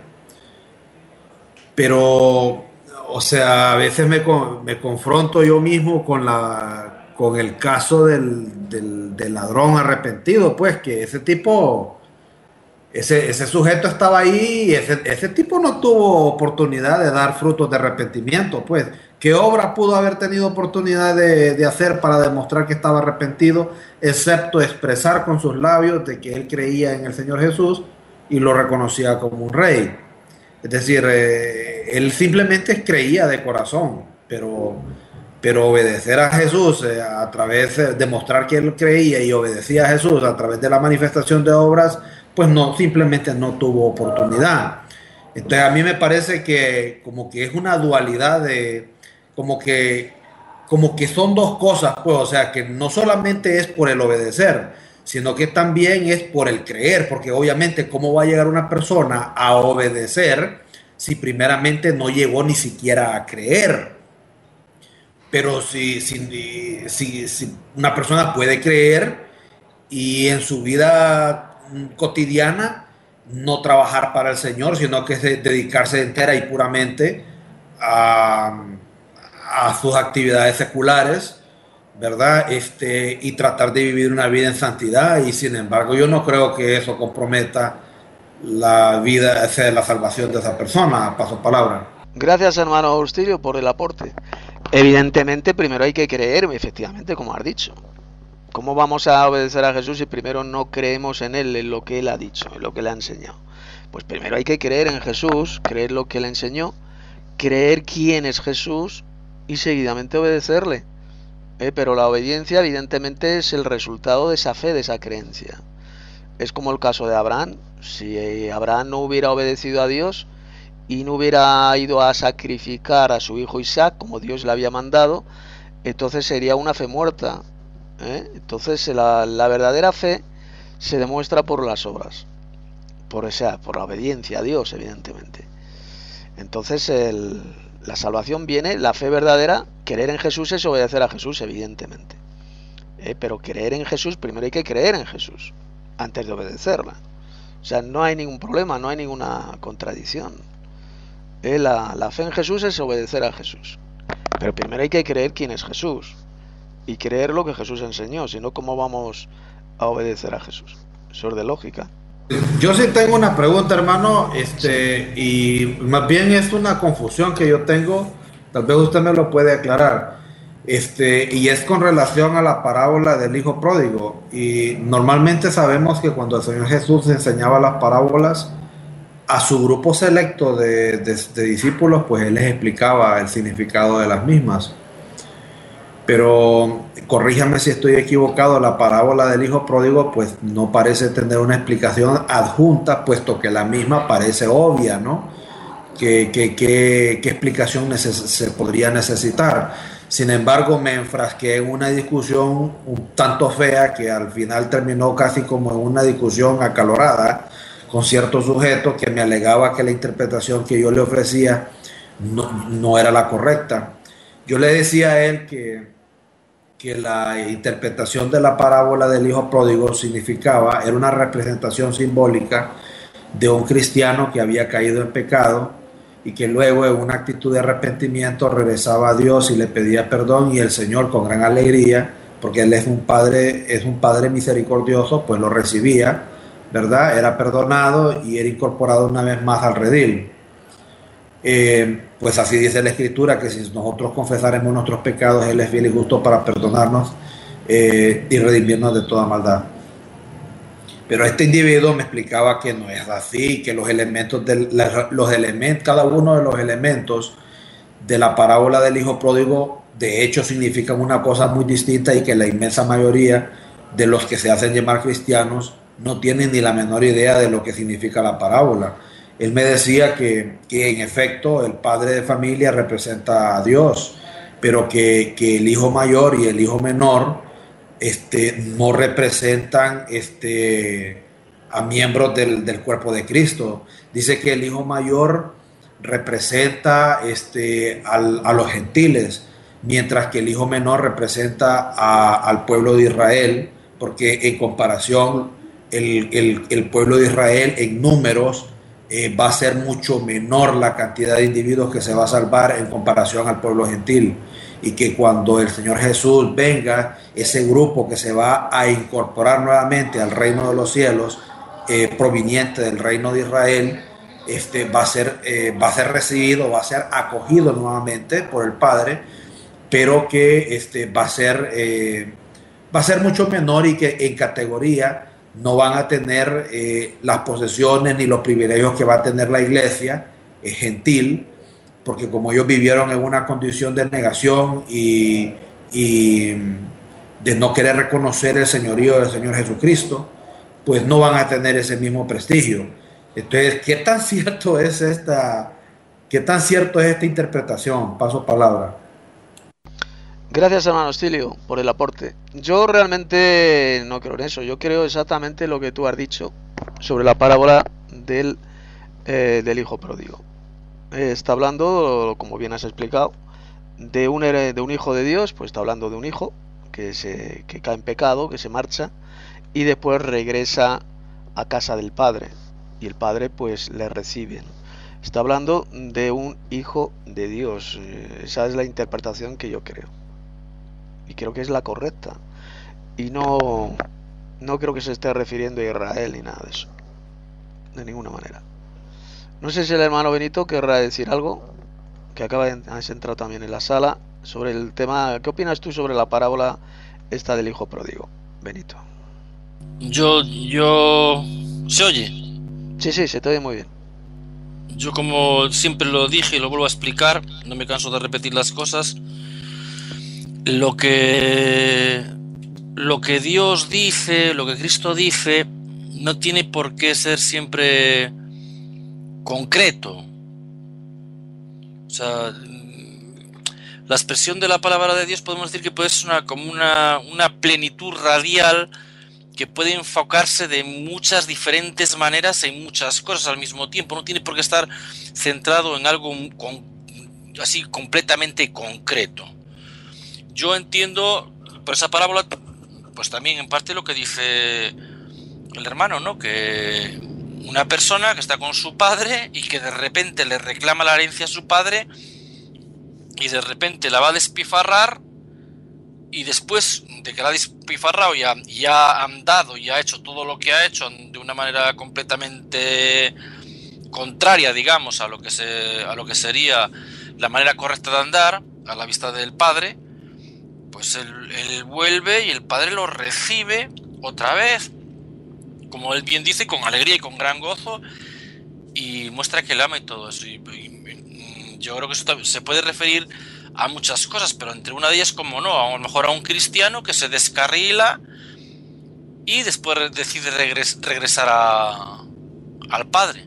Pero, o sea, a veces me confronto yo mismo con el caso del ladrón arrepentido, pues que ese tipo, ese sujeto estaba ahí y ese tipo no tuvo oportunidad de dar frutos de arrepentimiento, pues. ¿Qué obra pudo haber tenido oportunidad de hacer para demostrar que estaba arrepentido, excepto expresar con sus labios de que él creía en el Señor Jesús y lo reconocía como un rey? Es decir, él simplemente creía de corazón, pero obedecer a Jesús a través de demostrar que él creía y obedecía a Jesús a través de la manifestación de obras, pues no, simplemente no tuvo oportunidad. Entonces a mí me parece que como que es una dualidad de, como que, como que son dos cosas, pues, o sea, que no solamente es por el obedecer, sino que también es por el creer, porque obviamente cómo va a llegar una persona a obedecer si primeramente no llegó ni siquiera a creer. Pero si una persona puede creer y en su vida cotidiana no trabajar para el Señor, sino que dedicarse entera y puramente a, a sus actividades seculares, ¿verdad? Y tratar de vivir una vida en santidad, y sin embargo yo no creo que eso comprometa la vida, o sea, la salvación de esa persona. Paso palabra. Gracias, hermano Auxilio, por el aporte. Evidentemente, primero hay que creer, efectivamente, como has dicho. ¿Cómo vamos a obedecer a Jesús si primero no creemos en Él, en lo que Él ha dicho, en lo que Él ha enseñado? Pues primero hay que creer en Jesús, creer lo que Él enseñó, creer quién es Jesús y seguidamente obedecerle. Pero la obediencia evidentemente es el resultado de esa fe, de esa creencia. Es como el caso de Abraham. Si Abraham no hubiera obedecido a Dios y no hubiera ido a sacrificar a su hijo Isaac como Dios le había mandado, entonces sería una fe muerta. Entonces la verdadera fe se demuestra por las obras, por la obediencia a Dios, evidentemente. Entonces la salvación viene, la fe verdadera, creer en Jesús es obedecer a Jesús, evidentemente. Pero creer en Jesús, primero hay que creer en Jesús antes de obedecerla. O sea, no hay ningún problema, no hay ninguna contradicción. La fe en Jesús es obedecer a Jesús. Pero primero hay que creer quién es Jesús y creer lo que Jesús enseñó, si no, ¿cómo vamos a obedecer a Jesús? Eso es de lógica. Yo sí tengo una pregunta, hermano, y más bien es una confusión que yo tengo, tal vez usted me lo puede aclarar, y es con relación a la parábola del hijo pródigo. Y normalmente sabemos que cuando el Señor Jesús enseñaba las parábolas a su grupo selecto de discípulos, pues Él les explicaba el significado de las mismas. Pero corríjame si estoy equivocado, la parábola del hijo pródigo pues no parece tener una explicación adjunta, puesto que la misma parece obvia, ¿no? ¿Qué explicación se podría necesitar? Sin embargo, me enfrasqué en una discusión un tanto fea que al final terminó casi como en una discusión acalorada con cierto sujeto que me alegaba que la interpretación que yo le ofrecía no era la correcta. Yo le decía a él que la interpretación de la parábola del hijo pródigo era una representación simbólica de un cristiano que había caído en pecado y que luego en una actitud de arrepentimiento regresaba a Dios y le pedía perdón, y el Señor con gran alegría, porque Él es un padre misericordioso, pues lo recibía, ¿verdad? Era perdonado y era incorporado una vez más al redil. Pues así dice la Escritura, que si nosotros confesaremos nuestros pecados, Él es fiel y justo para perdonarnos y redimirnos de toda maldad. Pero este individuo me explicaba que no es así, que cada uno de los elementos de la parábola del hijo pródigo de hecho significan una cosa muy distinta, y que la inmensa mayoría de los que se hacen llamar cristianos no tienen ni la menor idea de lo que significa la parábola. Él me decía que en efecto el padre de familia representa a Dios, pero que el hijo mayor y el hijo menor no representan a miembros del cuerpo de Cristo. Dice que el hijo mayor representa a los gentiles, mientras que el hijo menor representa al pueblo de Israel, porque en comparación el pueblo de Israel en números va a ser mucho menor la cantidad de individuos que se va a salvar en comparación al pueblo gentil, y que cuando el Señor Jesús venga, ese grupo que se va a incorporar nuevamente al reino de los cielos, proveniente del reino de Israel, va a ser recibido, va a ser acogido nuevamente por el Padre, pero que va a ser mucho menor, y que en categoría no van a tener las posesiones ni los privilegios que va a tener la iglesia gentil, porque como ellos vivieron en una condición de negación y de no querer reconocer el señorío del Señor Jesucristo, pues no van a tener ese mismo prestigio. Entonces, ¿qué tan cierto es esta interpretación? Paso palabra. Gracias, hermano Stilio, por el aporte. Yo realmente no creo en eso. Yo creo exactamente lo que tú has dicho sobre la parábola del hijo pródigo. Está hablando, como bien has explicado, de un hijo de Dios, pues está hablando de un hijo que cae en pecado, que se marcha y después regresa a casa del padre y el padre pues le recibe, ¿no? Está hablando de un hijo de Dios. Esa es la interpretación que yo creo y creo que es la correcta, y no creo que se esté refiriendo a Israel ni nada de eso, de ninguna manera. No sé si el hermano Benito querrá decir algo, que has entrado también en la sala, sobre el tema. ¿Qué opinas tú sobre la parábola esta del hijo pródigo, Benito? ¿Se oye? Sí, se te oye muy bien. Yo, como siempre lo dije y lo vuelvo a explicar, no me canso de repetir las cosas. Lo que Dios dice, lo que Cristo dice, no tiene por qué ser siempre concreto. O sea, la expresión de la palabra de Dios podemos decir que puede ser como una plenitud radial que puede enfocarse de muchas diferentes maneras en muchas cosas al mismo tiempo. No tiene por qué estar centrado en algo así completamente concreto. Yo entiendo por esa parábola, pues también en parte lo que dice el hermano, ¿no? Que una persona que está con su padre y que de repente le reclama la herencia a su padre y de repente la va a despifarrar, y después de que la ha despifarrado y ha andado y ha hecho todo lo que ha hecho de una manera completamente contraria, digamos, a lo que sería la manera correcta de andar a la vista del padre, pues él vuelve y el padre lo recibe otra vez, como él bien dice, con alegría y con gran gozo, y muestra que le ama y todo eso. Y yo creo que eso se puede referir a muchas cosas, pero entre una de ellas, como no, a lo mejor a un cristiano que se descarrila y después decide regresar al padre.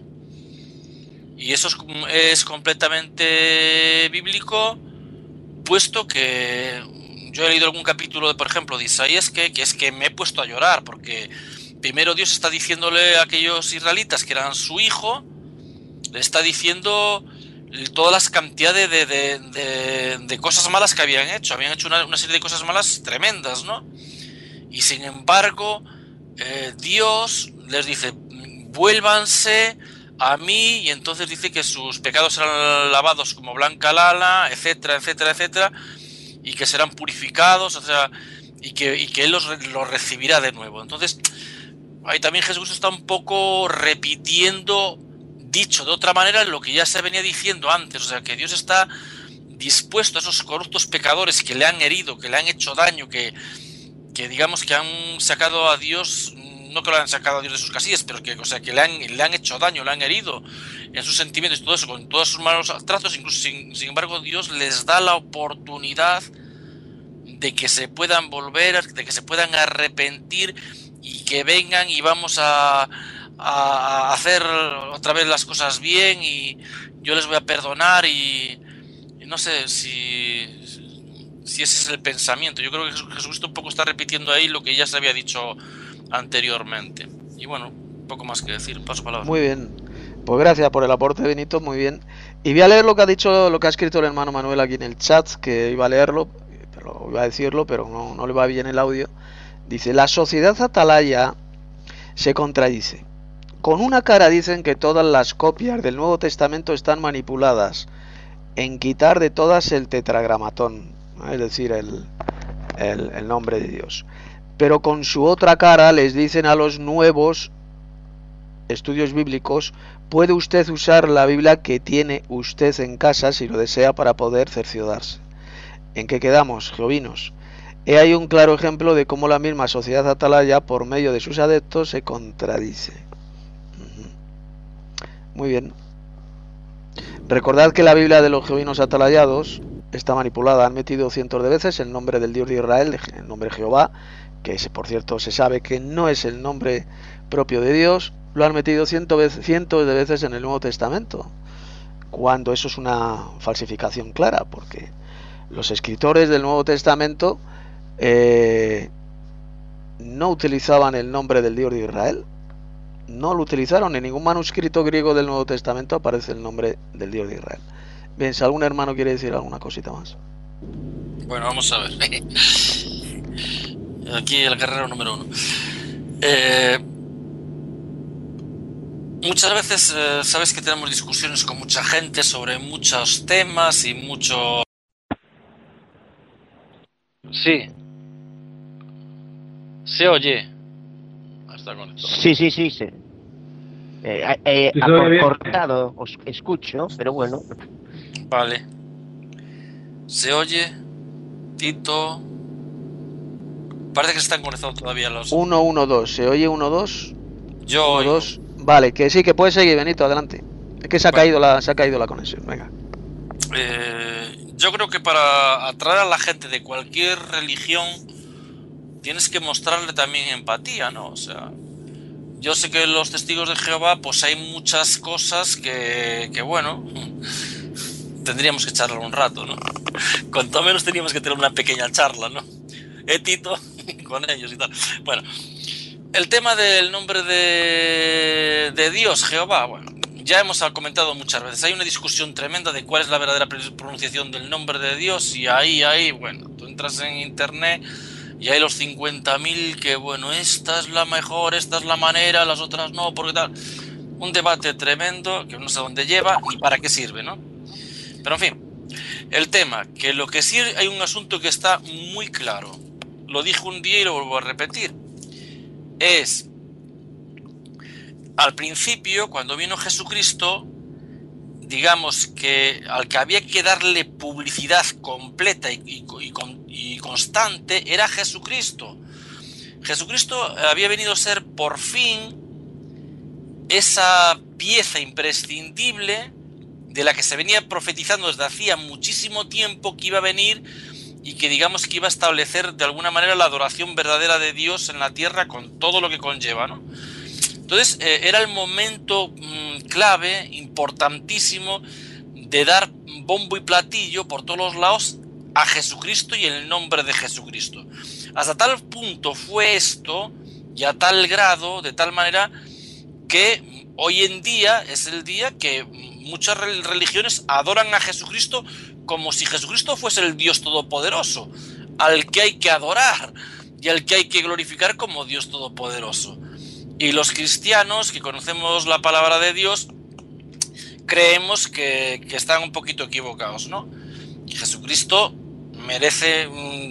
Y eso es completamente bíblico, puesto que yo he leído algún capítulo, por ejemplo, de Isaías, que es que me he puesto a llorar, porque primero Dios está diciéndole a aquellos israelitas que eran su hijo, le está diciendo todas las cantidades de cosas malas que habían hecho una serie de cosas malas tremendas, ¿no? Y sin embargo, Dios les dice: vuélvanse a mí, y entonces dice que sus pecados serán lavados como blanca lana, etcétera, etcétera, etcétera, y que serán purificados, o sea, y que Él los recibirá de nuevo. Entonces, ahí también Jesús está un poco repitiendo, dicho de otra manera, lo que ya se venía diciendo antes. O sea, que Dios está dispuesto a esos corruptos pecadores que le han herido, que le han hecho daño, que digamos que han sacado a Dios, no que lo han sacado a Dios de sus casillas, pero que, o sea, que le han hecho daño, le han herido en sus sentimientos y todo eso, con todos sus malos tratos. Incluso sin embargo, Dios les da la oportunidad de que se puedan volver, de que se puedan arrepentir y que vengan y vamos a hacer otra vez las cosas bien, y yo les voy a perdonar, y no sé si ese es el pensamiento. Yo creo que Jesucristo un poco está repitiendo ahí lo que ya se había dicho anteriormente. Y bueno, poco más que decir, paso palabra. Muy bien, pues gracias por el aporte, Benito, muy bien. Y voy a leer lo que ha escrito el hermano Manuel aquí en el chat, que iba a leerlo, pero iba a decirlo, pero no le va bien el audio. Dice: la sociedad atalaya se contradice. Con una cara dicen que todas las copias del Nuevo Testamento están manipuladas en quitar de todas el tetragramatón, ¿no? Es decir, el nombre de Dios. Pero con su otra cara les dicen a los nuevos estudios bíblicos: puede usted usar la Biblia que tiene usted en casa si lo desea para poder cerciorarse. ¿En qué quedamos, jovinos? He ahí un claro ejemplo de cómo la misma sociedad atalaya, por medio de sus adeptos, se contradice. Muy bien. Recordad que la Biblia de los jovinos atalayados está manipulada. Han metido cientos de veces el nombre del Dios de Israel, el nombre Jehová, que por cierto se sabe que no es el nombre propio de Dios, lo han metido cientos de veces en el Nuevo Testamento, cuando eso es una falsificación clara, porque los escritores del Nuevo Testamento no utilizaban el nombre del Dios de Israel, no lo utilizaron. En ningún manuscrito griego del Nuevo Testamento aparece el nombre del Dios de Israel. Bien, si algún hermano quiere decir alguna cosita más. Bueno, vamos a ver. Aquí el guerrero número 1. Muchas veces sabes que tenemos discusiones con mucha gente sobre muchos temas y mucho... Sí. Se oye. Está conectado. Sí. Cortado, os escucho, pero bueno. Vale. Se oye. Tito. Parece que se están conectando todavía los... 112, ¿se oye 12? Yo oigo. 2. Vale, que sí, que puede seguir, Benito, adelante. Es que se ha caído la conexión, venga. Yo creo que para atraer a la gente de cualquier religión tienes que mostrarle también empatía, ¿no? O sea, yo sé que los testigos de Jehová, pues hay muchas cosas que bueno, tendríamos que charlar un rato, ¿no? Cuanto menos teníamos que tener una pequeña charla, ¿no? Tito, con ellos y tal. Bueno, el tema del nombre de Dios, Jehová, bueno, ya hemos comentado muchas veces. Hay una discusión tremenda de cuál es la verdadera pronunciación del nombre de Dios, y ahí, bueno, tú entras en internet y hay los 50.000 que, bueno, esta es la mejor, esta es la manera, las otras no, porque tal. Un debate tremendo que no sé dónde lleva ni para qué sirve, ¿no? Pero en fin, el tema, que lo que sí hay un asunto que está muy claro, lo dije un día y lo vuelvo a repetir, es, al principio, cuando vino Jesucristo, digamos que al que había que darle publicidad completa y constante era Jesucristo. Jesucristo había venido a ser por fin esa pieza imprescindible de la que se venía profetizando desde hacía muchísimo tiempo, que iba a venir y que digamos que iba a establecer de alguna manera la adoración verdadera de Dios en la tierra con todo lo que conlleva, ¿no? Entonces era el momento clave, importantísimo, de dar bombo y platillo por todos los lados a Jesucristo y en el nombre de Jesucristo. Hasta tal punto fue esto, y a tal grado, de tal manera, que hoy en día es el día que muchas religiones adoran a Jesucristo como si Jesucristo fuese el Dios Todopoderoso, al que hay que adorar y al que hay que glorificar como Dios Todopoderoso. Y los cristianos que conocemos la palabra de Dios creemos que están un poquito equivocados, ¿no? Jesucristo merece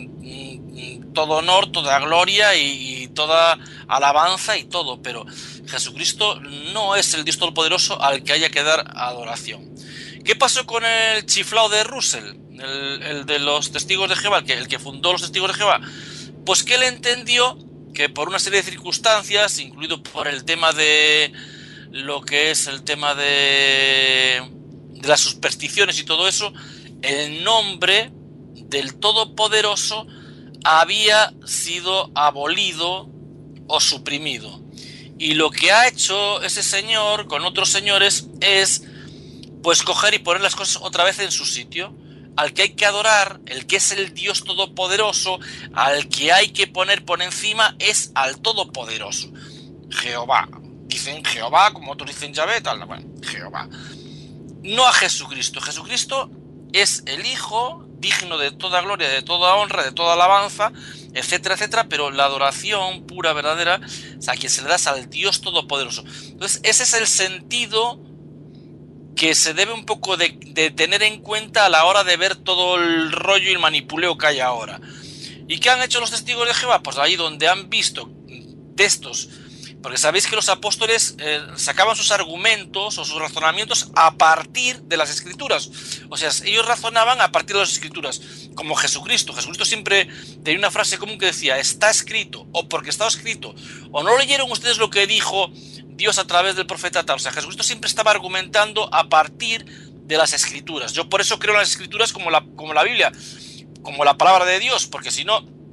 todo honor, toda gloria y toda alabanza y todo, pero Jesucristo no es el Dios Todopoderoso al que haya que dar adoración. ¿Qué pasó con el chiflao de Russell, el de los testigos de Jehová, el que fundó los testigos de Jehová? Pues que él entendió que por una serie de circunstancias, incluido por el tema de lo que es el tema de las supersticiones y todo eso, el nombre del Todopoderoso había sido abolido o suprimido. Y lo que ha hecho ese señor con otros señores es pues coger y poner las cosas otra vez en su sitio. Al que hay que adorar, el que es el Dios Todopoderoso, al que hay que poner por encima es al Todopoderoso. Jehová. Dicen Jehová, como otros dicen Yahvé, tal, bueno, Jehová. No a Jesucristo. Jesucristo es el Hijo, digno de toda gloria, de toda honra, de toda alabanza, etcétera, etcétera, pero la adoración pura, verdadera, o sea, a quien se le da es al Dios Todopoderoso. Entonces, ese es el sentido que se debe un poco de tener en cuenta a la hora de ver todo el rollo y el manipuleo que hay ahora. ¿Y qué han hecho los testigos de Jehová? Pues ahí donde han visto textos, porque sabéis que los apóstoles sacaban sus argumentos o sus razonamientos a partir de las Escrituras. O sea, ellos razonaban a partir de las Escrituras, como Jesucristo. Jesucristo siempre tenía una frase común que decía, está escrito, o porque está escrito, o no leyeron ustedes lo que dijo Dios a través del profeta tal. O sea, Jesucristo siempre estaba argumentando a partir de las Escrituras. Yo por eso creo en las Escrituras como la Biblia, como la palabra de Dios, porque si no,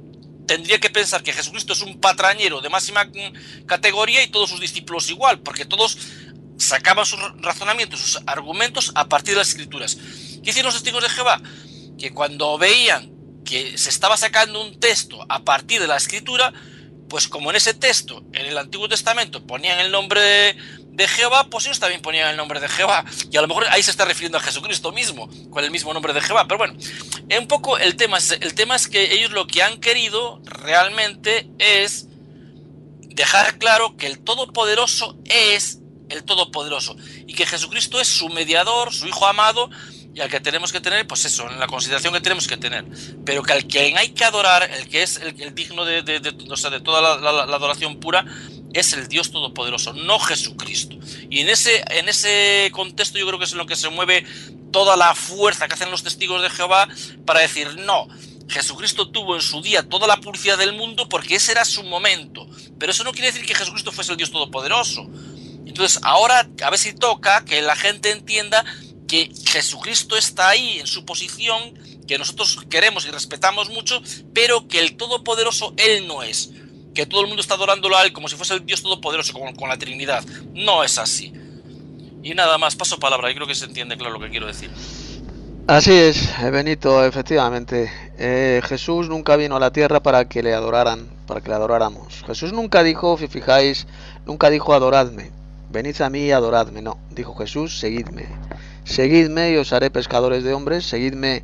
tendría que pensar que Jesucristo es un patrañero de máxima categoría y todos sus discípulos igual, porque todos sacaban sus razonamientos, sus argumentos a partir de las escrituras. ¿Qué hicieron los testigos de Jehová? Que cuando veían que se estaba sacando un texto a partir de la escritura, pues como en ese texto, en el Antiguo Testamento, ponían el nombre de Jehová, pues ellos también ponían el nombre de Jehová. Y a lo mejor ahí se está refiriendo a Jesucristo mismo, con el mismo nombre de Jehová. Pero bueno, un poco el tema es que ellos lo que han querido realmente es dejar claro que el Todopoderoso es el Todopoderoso y que Jesucristo es su mediador, su Hijo amado, y al que tenemos que tener, pues eso, en la consideración que tenemos que tener, pero que al quien hay que adorar, el que es el digno de toda la adoración pura, es el Dios Todopoderoso, no Jesucristo. Y en ese contexto yo creo que es en lo que se mueve toda la fuerza que hacen los testigos de Jehová para decir, no, Jesucristo tuvo en su día toda la publicidad del mundo porque ese era su momento, pero eso no quiere decir que Jesucristo fuese el Dios Todopoderoso. Entonces ahora a ver si toca que la gente entienda que Jesucristo está ahí en su posición, que nosotros queremos y respetamos mucho, pero que el Todopoderoso Él no es, que todo el mundo está adorándolo a Él como si fuese el Dios Todopoderoso, con la Trinidad. No es así. Y nada más, paso palabra, y creo que se entiende claro lo que quiero decir. Así es, Benito, efectivamente. Jesús nunca vino a la tierra para que le adoraran, para que le adoráramos. Jesús nunca dijo, si fijáis, nunca dijo adoradme, venid a mí y adoradme. No, dijo Jesús, seguidme. Seguidme y os haré pescadores de hombres, seguidme,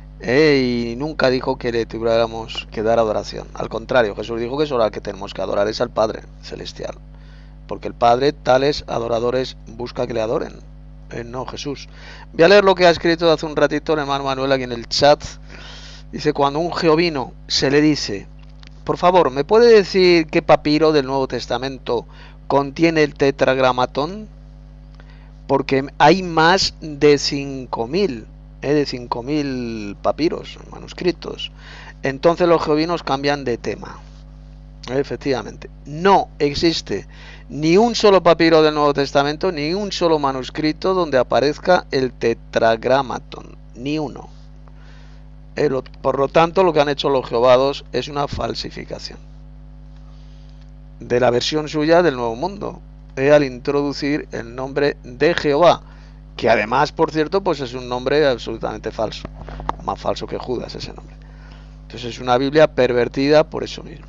y nunca dijo que le tuviéramos que dar adoración. Al contrario, Jesús dijo que solo al que tenemos que adorar es al Padre Celestial, porque el Padre tales adoradores busca que le adoren, no Jesús. Voy a leer lo que ha escrito hace un ratito el hermano Manuel aquí en el chat. Dice, cuando un jehovino se le dice, por favor, ¿me puede decir qué papiro del Nuevo Testamento contiene el tetragramatón? Porque hay más de 5.000 papiros, manuscritos. Entonces los jehovinos cambian de tema. Efectivamente, no existe ni un solo papiro del Nuevo Testamento, ni un solo manuscrito donde aparezca el tetragramatón, ni uno. Por lo tanto, lo que han hecho los jehovados es una falsificación de la versión suya del Nuevo Mundo, al introducir el nombre de Jehová, que además, por cierto, pues es un nombre absolutamente falso, más falso que Judas ese nombre. Entonces es una Biblia pervertida por eso mismo.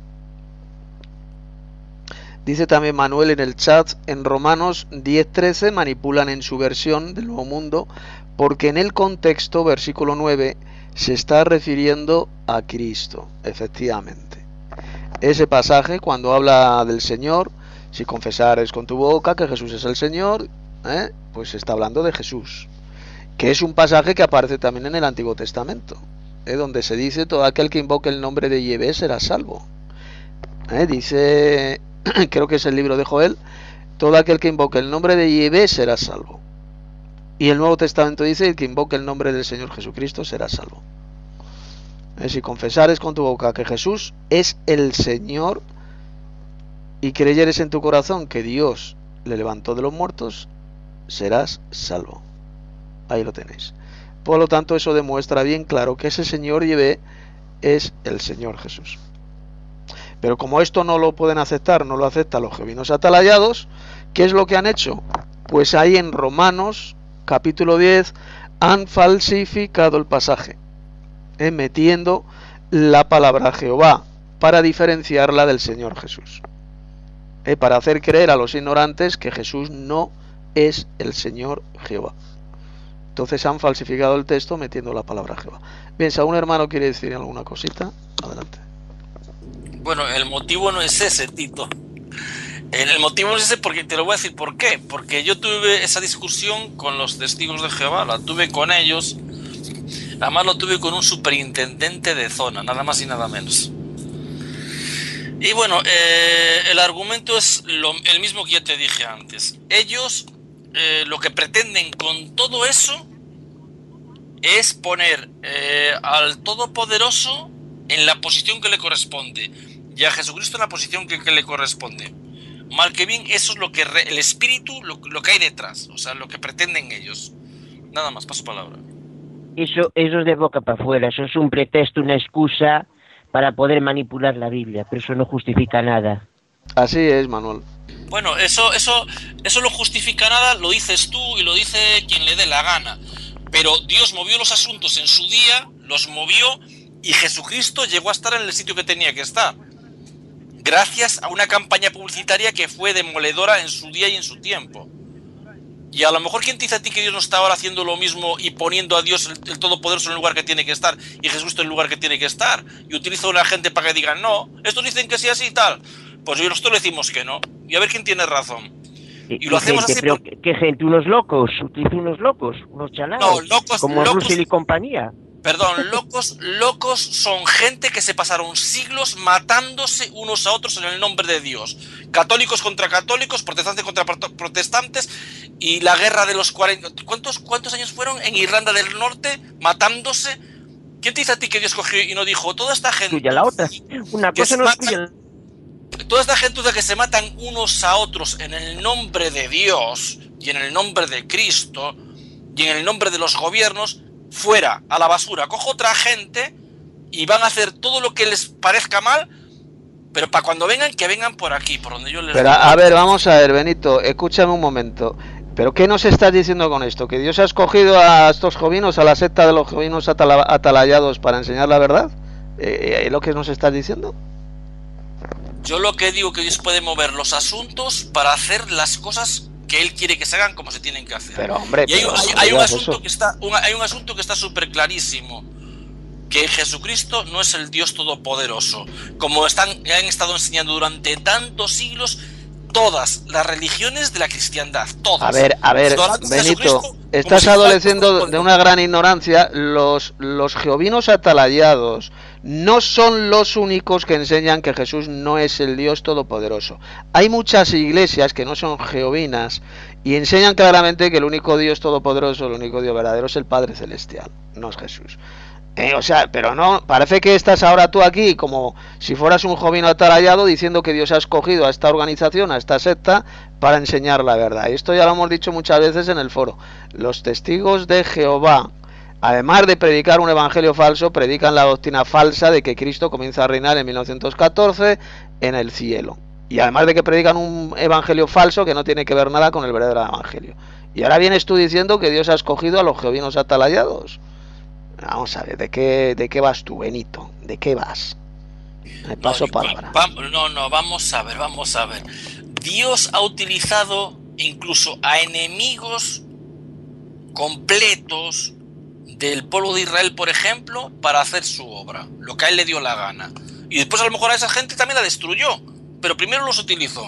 Dice también Manuel en el chat, en Romanos 10:13 manipulan en su versión del Nuevo Mundo, porque en el contexto, versículo 9, se está refiriendo a Cristo, efectivamente. Ese pasaje, cuando habla del Señor, si confesares con tu boca que Jesús es el Señor, pues está hablando de Jesús, que es un pasaje que aparece también en el Antiguo Testamento, donde se dice, todo aquel que invoque el nombre de Yahvé será salvo. Dice, creo que es el libro de Joel, todo aquel que invoque el nombre de Yahvé será salvo. Y el Nuevo Testamento dice, el que invoque el nombre del Señor Jesucristo será salvo. Si confesares con tu boca que Jesús es el Señor y creyeres en tu corazón que Dios le levantó de los muertos, serás salvo. Ahí lo tenéis. Por lo tanto, eso demuestra bien claro que ese Señor Yahvé es el Señor Jesús. Pero como esto no lo pueden aceptar, no lo aceptan los jehovinos atalayados, ¿qué es lo que han hecho? Pues ahí en Romanos capítulo 10 han falsificado el pasaje, metiendo la palabra Jehová para diferenciarla del Señor Jesús, para hacer creer a los ignorantes que Jesús no es el Señor Jehová. Entonces han falsificado el texto metiendo la palabra Jehová. Bien, si algún hermano quiere decir alguna cosita, adelante. Bueno, el motivo no es ese, Tito. El motivo no es ese porque te lo voy a decir por qué. Porque yo tuve esa discusión con los testigos de Jehová, la tuve con ellos. Además lo tuve con un superintendente de zona, nada más y nada menos. Y bueno, el argumento es el mismo que ya te dije antes. Ellos lo que pretenden con todo eso es poner al Todopoderoso en la posición que le corresponde y a Jesucristo en la posición que le corresponde. Mal que bien, eso es lo que el espíritu, lo que hay detrás, o sea, lo que pretenden ellos. Nada más, paso palabra. Eso es de boca para afuera, eso es un pretexto, una excusa para poder manipular la Biblia, pero eso no justifica nada. Así es, Manuel. Bueno, eso no justifica nada, lo dices tú y lo dice quien le dé la gana. Pero Dios movió los asuntos en su día, los movió, y Jesucristo llegó a estar en el sitio que tenía que estar. Gracias a una campaña publicitaria que fue demoledora en su día y en su tiempo. Y a lo mejor, ¿quién te dice a ti que Dios no está ahora haciendo lo mismo y poniendo a Dios el Todopoderoso en el lugar que tiene que estar y Jesucristo en el lugar que tiene que estar? Y utiliza a una gente para que digan, no, estos dicen que sí así y tal. Pues nosotros le decimos que no. Y a ver quién tiene razón. Y lo hacemos así. Pero ¿qué gente? ¿Unos locos? ¿Utiliza unos locos? ¿Unos chalados? No, locos. Como Russell y compañía. Perdón, locos son gente que se pasaron siglos matándose unos a otros en el nombre de Dios. Católicos contra católicos, protestantes contra protestantes, y la guerra de los 40... ¿Cuántos años fueron en Irlanda del Norte matándose? ¿Quién te dice a ti que Dios cogió y no dijo, toda esta gente... Tuya la otra. Una cosa no es tuya. Toda esta gente que se matan unos a otros en el nombre de Dios y en el nombre de Cristo y en el nombre de los gobiernos, fuera, a la basura. Cojo otra gente y van a hacer todo lo que les parezca mal, pero para cuando vengan, que vengan por aquí, por donde yo les... Pero a ver, vamos a ver, Benito, escúchame un momento. ¿Pero qué nos estás diciendo con esto? ¿Que Dios ha escogido a estos jovinos, a la secta de los jovinos atalayados para enseñar la verdad? ¿Es lo que nos estás diciendo? Yo lo que digo que Dios puede mover los asuntos para hacer las cosas que Él quiere que se hagan como se tienen que hacer. Pero hombre, y hay un asunto que está súper clarísimo, que Jesucristo no es el Dios todopoderoso, como han estado enseñando durante tantos siglos todas las religiones de la cristiandad, todas. A ver, Benito, estás adoleciendo de una gran ignorancia. Los jehovinos atalayados no son los únicos que enseñan que Jesús no es el Dios todopoderoso. Hay muchas iglesias que no son jehovinas y enseñan claramente que el único Dios todopoderoso, el único Dios verdadero es el Padre Celestial, no es Jesús. Pero no, parece que estás ahora tú aquí como si fueras un jovino atalayado diciendo que Dios ha escogido a esta organización, a esta secta, para enseñar la verdad. Y esto ya lo hemos dicho muchas veces en el foro. Los testigos de Jehová, además de predicar un evangelio falso, predican la doctrina falsa de que Cristo comienza a reinar en 1914 en el cielo. Y además de que predican un evangelio falso que no tiene que ver nada con el verdadero evangelio. Y ahora vienes tú diciendo que Dios ha escogido a los jehovinos atalayados. Vamos a ver, ¿de qué vas tú, Benito? ¿De qué vas? Me paso palabra. Vamos a ver. Dios ha utilizado incluso a enemigos completos del pueblo de Israel, por ejemplo, para hacer su obra, lo que a él le dio la gana. Y después a lo mejor a esa gente también la destruyó, pero primero los utilizó.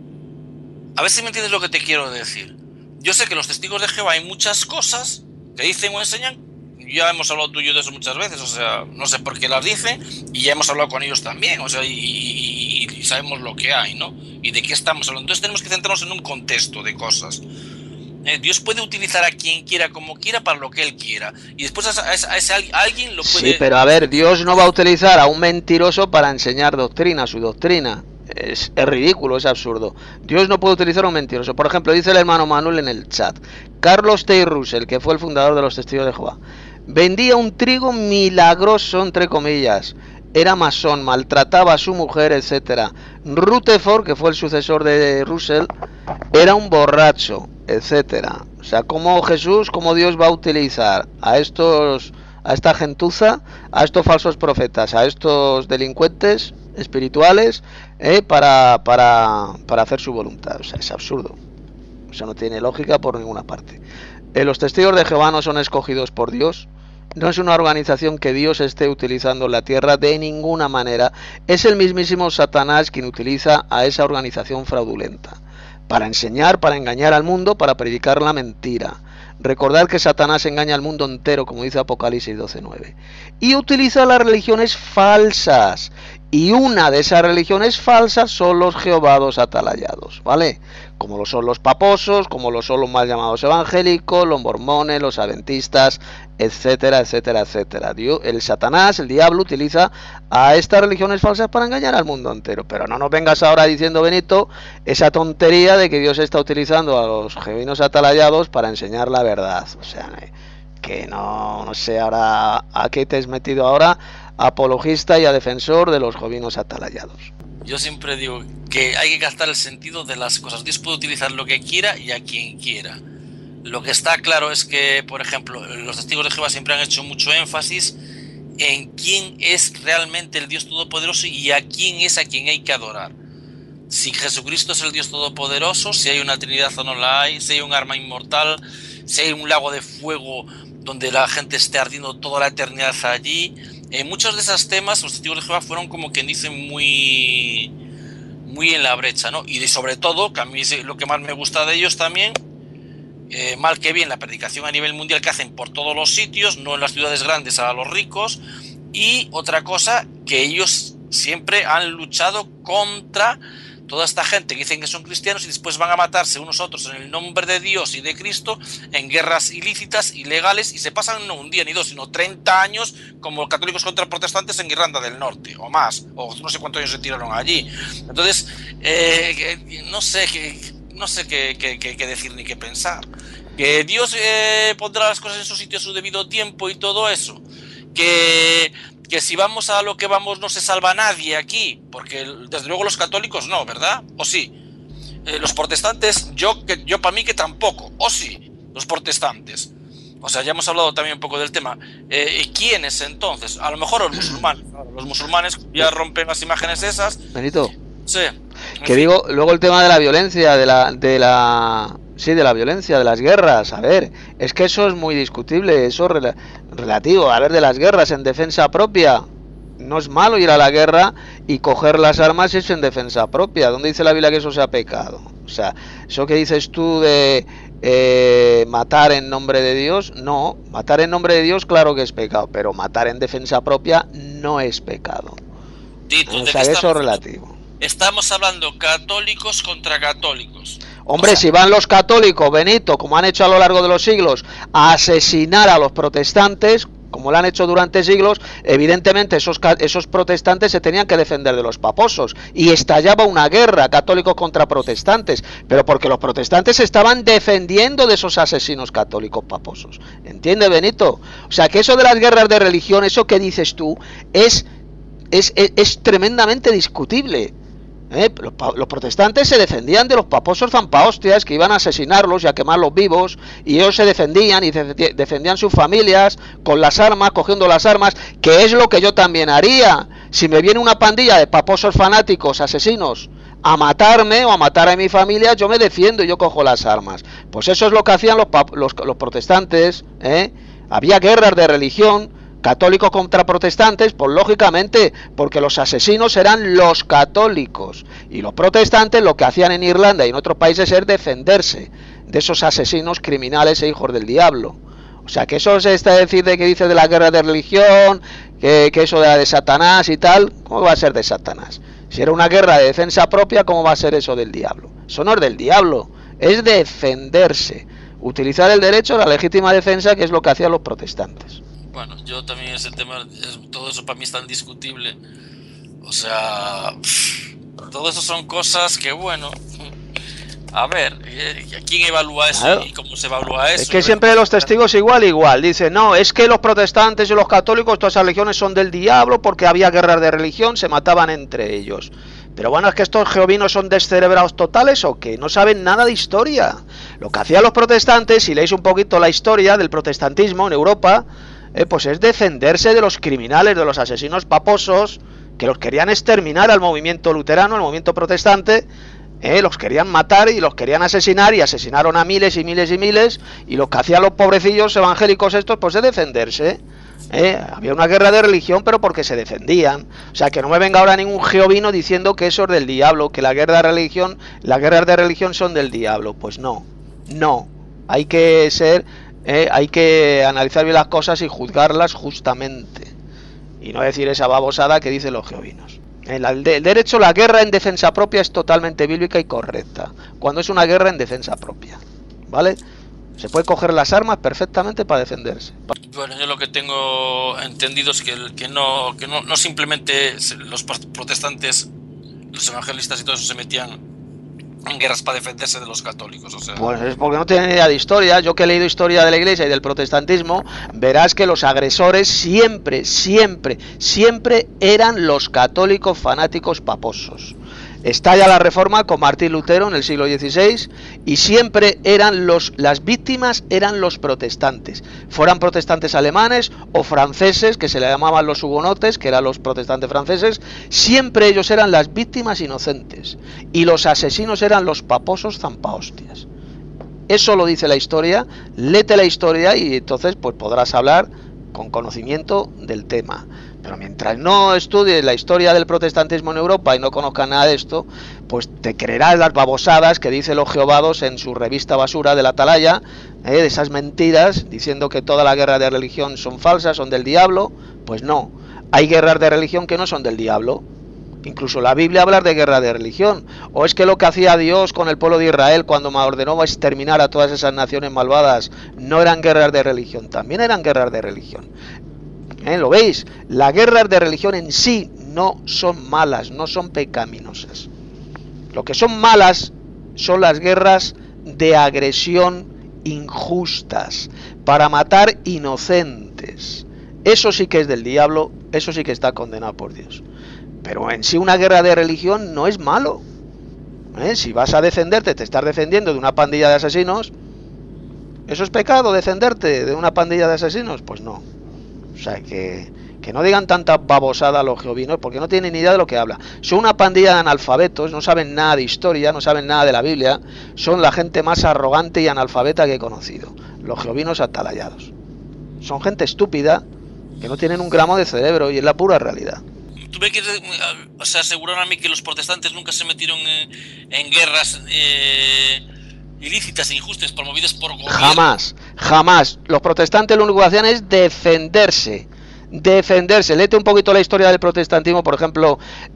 A ver si me entiendes lo que te quiero decir. Yo sé que los testigos de Jehová hay muchas cosas que dicen o enseñan. Ya hemos hablado tú y yo de eso muchas veces, o sea, no sé por qué las dicen, y ya hemos hablado con ellos también, o sea, y sabemos lo que hay, ¿no? Y de qué estamos hablando. Entonces tenemos que centrarnos en un contexto de cosas. Dios puede utilizar a quien quiera, como quiera, para lo que Él quiera. Y después a alguien lo puede... Sí, pero a ver, Dios no va a utilizar a un mentiroso para enseñar doctrina, su doctrina. Es ridículo, es absurdo. Dios no puede utilizar a un mentiroso. Por ejemplo, dice el hermano Manuel en el chat, Carlos T. Russell, que fue el fundador de los Testigos de Jehová, vendía un trigo milagroso, entre comillas, era masón, maltrataba a su mujer, etcétera. Rutherford, que fue el sucesor de Russell, era un borracho, etcétera. O sea, cómo Jesús, cómo Dios va a utilizar a esta gentuza, a estos falsos profetas, a estos delincuentes espirituales, para hacer su voluntad. O sea, es absurdo. O sea, no tiene lógica por ninguna parte. Los testigos de Jehová no son escogidos por Dios. No es una organización que Dios esté utilizando en la tierra de ninguna manera. Es el mismísimo Satanás quien utiliza a esa organización fraudulenta para enseñar, para engañar al mundo, para predicar la mentira. Recordad que Satanás engaña al mundo entero, como dice Apocalipsis 12:9. Y utiliza las religiones falsas. Y una de esas religiones falsas son los jehovados atalayados, ¿vale? Como lo son los paposos, como lo son los mal llamados evangélicos, los mormones, los adventistas, etcétera, etcétera, etcétera. El Satanás, el diablo, utiliza a estas religiones falsas para engañar al mundo entero. Pero no nos vengas ahora diciendo, Benito, esa tontería de que Dios está utilizando a los jehovinos atalayados para enseñar la verdad. O sea, que no sé ahora a qué te has metido ahora. apologista y a defensor de los jovinos atalayados. Yo siempre digo que hay que captar el sentido de las cosas. Dios puede utilizar lo que quiera y a quien quiera. Lo que está claro es que, por ejemplo, los testigos de Jehová siempre han hecho mucho énfasis en quién es realmente el Dios Todopoderoso y a quién es a quien hay que adorar. Si Jesucristo es el Dios Todopoderoso, si hay una Trinidad o no la hay, si hay un arma inmortal, si hay un lago de fuego donde la gente esté ardiendo toda la eternidad allí. En muchos de esos temas los testigos de Jehová fueron, como quien dice, muy en la brecha, ¿no? Y sobre todo, que a mí es lo que más me gusta de ellos también, mal que bien, la predicación a nivel mundial que hacen por todos los sitios, no en las ciudades grandes a los ricos. Y otra cosa, que ellos siempre han luchado contra toda esta gente que dicen que son cristianos y después van a matarse unos a otros en el nombre de Dios y de Cristo en guerras ilícitas, ilegales, y se pasan no un día ni dos, sino 30 años como católicos contra protestantes en Irlanda del Norte, o más, o no sé cuántos años se tiraron allí. Entonces, no sé qué decir ni qué pensar. Que Dios pondrá las cosas en su sitio a su debido tiempo y todo eso. Que si vamos a lo que vamos no se salva nadie aquí, porque desde luego los católicos no, ¿verdad? ¿O sí? Los protestantes, yo para mí que tampoco, ¿o sí? Los protestantes. O sea, ya hemos hablado también un poco del tema. ¿Quiénes entonces? A lo mejor los musulmanes. Los musulmanes ya rompen las imágenes esas. Benito. Sí. Que digo, luego el tema de la violencia, de la violencia, de las guerras. A ver, es que eso es muy discutible, eso es relativo. A ver, de las guerras en defensa propia, no es malo ir a la guerra y coger las armas eso en defensa propia. ¿Dónde dice la Biblia que eso sea pecado? O sea, eso que dices tú de matar en nombre de Dios, no. Matar en nombre de Dios, claro que es pecado, pero matar en defensa propia no es pecado. O sea, eso es relativo. Estamos hablando católicos contra católicos. Hombre, si van los católicos, Benito, como han hecho a lo largo de los siglos, a asesinar a los protestantes, como lo han hecho durante siglos, evidentemente esos protestantes se tenían que defender de los paposos y estallaba una guerra, católicos contra protestantes, pero porque los protestantes se estaban defendiendo de esos asesinos católicos paposos. ¿Entiende, Benito? O sea, que eso de las guerras de religión, eso que dices tú, es tremendamente discutible. Los protestantes se defendían de los paposos zampahostias que iban a asesinarlos y a quemarlos vivos, y ellos se defendían y defendían sus familias con las armas, cogiendo las armas, que es lo que yo también haría. Si me viene una pandilla de paposos fanáticos, asesinos, a matarme o a matar a mi familia, yo me defiendo y yo cojo las armas. Pues eso es lo que hacían los protestantes, Había guerras de religión, católicos contra protestantes, pues lógicamente, porque los asesinos eran los católicos, y los protestantes lo que hacían en Irlanda y en otros países es defenderse de esos asesinos criminales e hijos del diablo. O sea, que eso se está decir de que dice de la guerra de religión, que eso de Satanás y tal, ¿cómo va a ser de Satanás? Si era una guerra de defensa propia, ¿cómo va a ser eso del diablo? Eso no es del diablo, es defenderse, utilizar el derecho a la legítima defensa, que es lo que hacían los protestantes. Bueno, yo también ese tema, todo eso para mí es tan discutible. O sea, todo eso son cosas que, bueno, a ver, ¿quién evalúa eso? Claro. ¿Y cómo se evalúa eso? Es que siempre los testigos igual, dicen, no, es que los protestantes y los católicos, todas esas religiones son del diablo porque había guerras de religión, se mataban entre ellos. Pero bueno, ¿es que estos jehovinos son descerebrados totales o qué? No saben nada de historia. Lo que hacían los protestantes, si leéis un poquito la historia del protestantismo en Europa, pues es defenderse de los criminales, de los asesinos paposos, que los querían exterminar al movimiento luterano, al movimiento protestante, los querían matar y los querían asesinar, y asesinaron a miles y miles y miles, y lo que hacían los pobrecillos evangélicos estos, pues es defenderse. Había una guerra de religión, pero porque se defendían. O sea, que no me venga ahora ningún jehovino diciendo que eso es del diablo, que las guerras de religión son del diablo. Pues no, hay que ser... hay que analizar bien las cosas y juzgarlas justamente, y no decir esa babosada que dicen los jehovinos. El derecho a la guerra en defensa propia es totalmente bíblica y correcta, cuando es una guerra en defensa propia, ¿vale? Se puede coger las armas perfectamente para defenderse. Bueno, yo lo que tengo entendido es que no simplemente los protestantes, los evangelistas y todo eso se metían en guerras para defenderse de los católicos, o sea. Pues es porque no tienen ni idea de historia. Yo que he leído historia de la Iglesia y del protestantismo, verás que los agresores siempre eran los católicos fanáticos paposos. Estalla la Reforma con Martín Lutero en el siglo XVI y siempre eran las víctimas eran los protestantes, fueran protestantes alemanes o franceses, que se le llamaban los hugonotes, que eran los protestantes franceses, siempre ellos eran las víctimas inocentes y los asesinos eran los paposos zampahostias. Eso lo dice la historia, léete la historia y entonces pues podrás hablar con conocimiento del tema. Pero mientras no estudies la historia del protestantismo en Europa y no conozcas nada de esto, pues te creerás las babosadas que dice los jehovados en su revista basura de la Atalaya, de esas mentiras, diciendo que todas las guerras de religión son falsas, son del diablo. Pues no, hay guerras de religión que no son del diablo. Incluso la Biblia habla de guerra de religión. ¿O es que lo que hacía Dios con el pueblo de Israel cuando ordenó exterminar a todas esas naciones malvadas no eran guerras de religión? También eran guerras de religión. ¿Lo veis? Las guerras de religión en sí no son malas, no son pecaminosas. Lo que son malas son las guerras de agresión injustas, para matar inocentes. Eso sí que es del diablo, eso sí que está condenado por Dios. Pero en sí una guerra de religión no es malo. Si vas a defenderte, te estás defendiendo de una pandilla de asesinos, ¿eso es pecado, defenderte de una pandilla de asesinos? Pues no. O sea, que no digan tanta babosada a los jehovinos, porque no tienen ni idea de lo que habla. Son una pandilla de analfabetos, no saben nada de historia, no saben nada de la Biblia, son la gente más arrogante y analfabeta que he conocido, los jehovinos atalayados. Son gente estúpida, que no tienen un gramo de cerebro, y es la pura realidad. ¿Tú me quieres asegurar a mí que los protestantes nunca se metieron en guerras ilícitas e injustas promovidas por gobierno? Jamás. Los protestantes lo único que hacían es defenderse. Léete un poquito la historia del protestantismo, por ejemplo,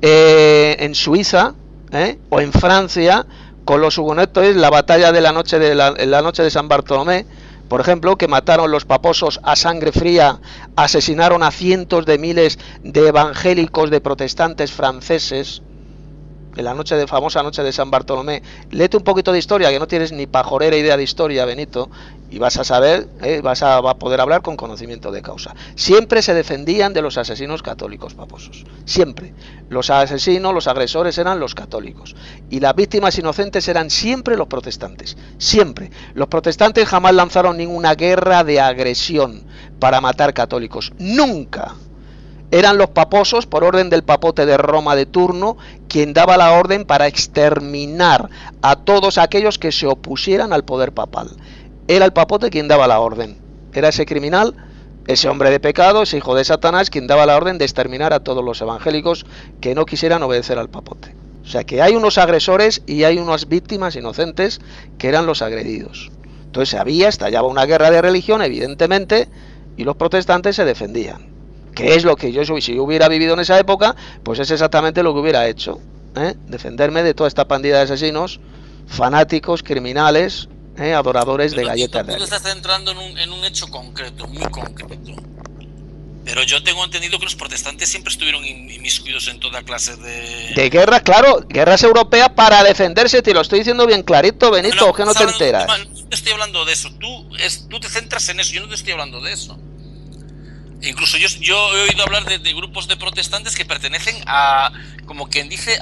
en Suiza, o en Francia, con los hugonotes, la batalla de la noche de San Bartolomé, por ejemplo, que mataron los paposos a sangre fría, asesinaron a cientos de miles de evangélicos, de protestantes franceses, en la famosa noche de San Bartolomé. Léete un poquito de historia, que no tienes ni pajorera idea de historia, Benito, y vas a saber, vas a poder hablar con conocimiento de causa. Siempre se defendían de los asesinos católicos paposos, siempre. Los asesinos, los agresores eran los católicos, y las víctimas inocentes eran siempre los protestantes, siempre. Los protestantes jamás lanzaron ninguna guerra de agresión para matar católicos, nunca. Eran los paposos, por orden del papote de Roma de turno, quien daba la orden para exterminar a todos aquellos que se opusieran al poder papal. Era el papote quien daba la orden. Era ese criminal, ese hombre de pecado, ese hijo de Satanás, quien daba la orden de exterminar a todos los evangélicos que no quisieran obedecer al papote. O sea que hay unos agresores y hay unas víctimas inocentes que eran los agredidos. Entonces estallaba una guerra de religión, evidentemente, y los protestantes se defendían. Que es lo que si yo hubiera vivido en esa época, pues es exactamente lo que hubiera hecho, defenderme de toda esta pandilla de asesinos, fanáticos, criminales, adoradores de galletas de arena. Tú te estás centrando en un hecho concreto, muy concreto. Pero yo tengo entendido que los protestantes siempre estuvieron inmiscuidos en toda clase de guerras, claro, guerras europeas para defenderse, te lo estoy diciendo bien clarito, Benito, o que no te enteras. No te estoy hablando de eso, tú te centras en eso, yo no te estoy hablando de eso. Incluso yo he oído hablar de grupos de protestantes que pertenecen a, como quien dice,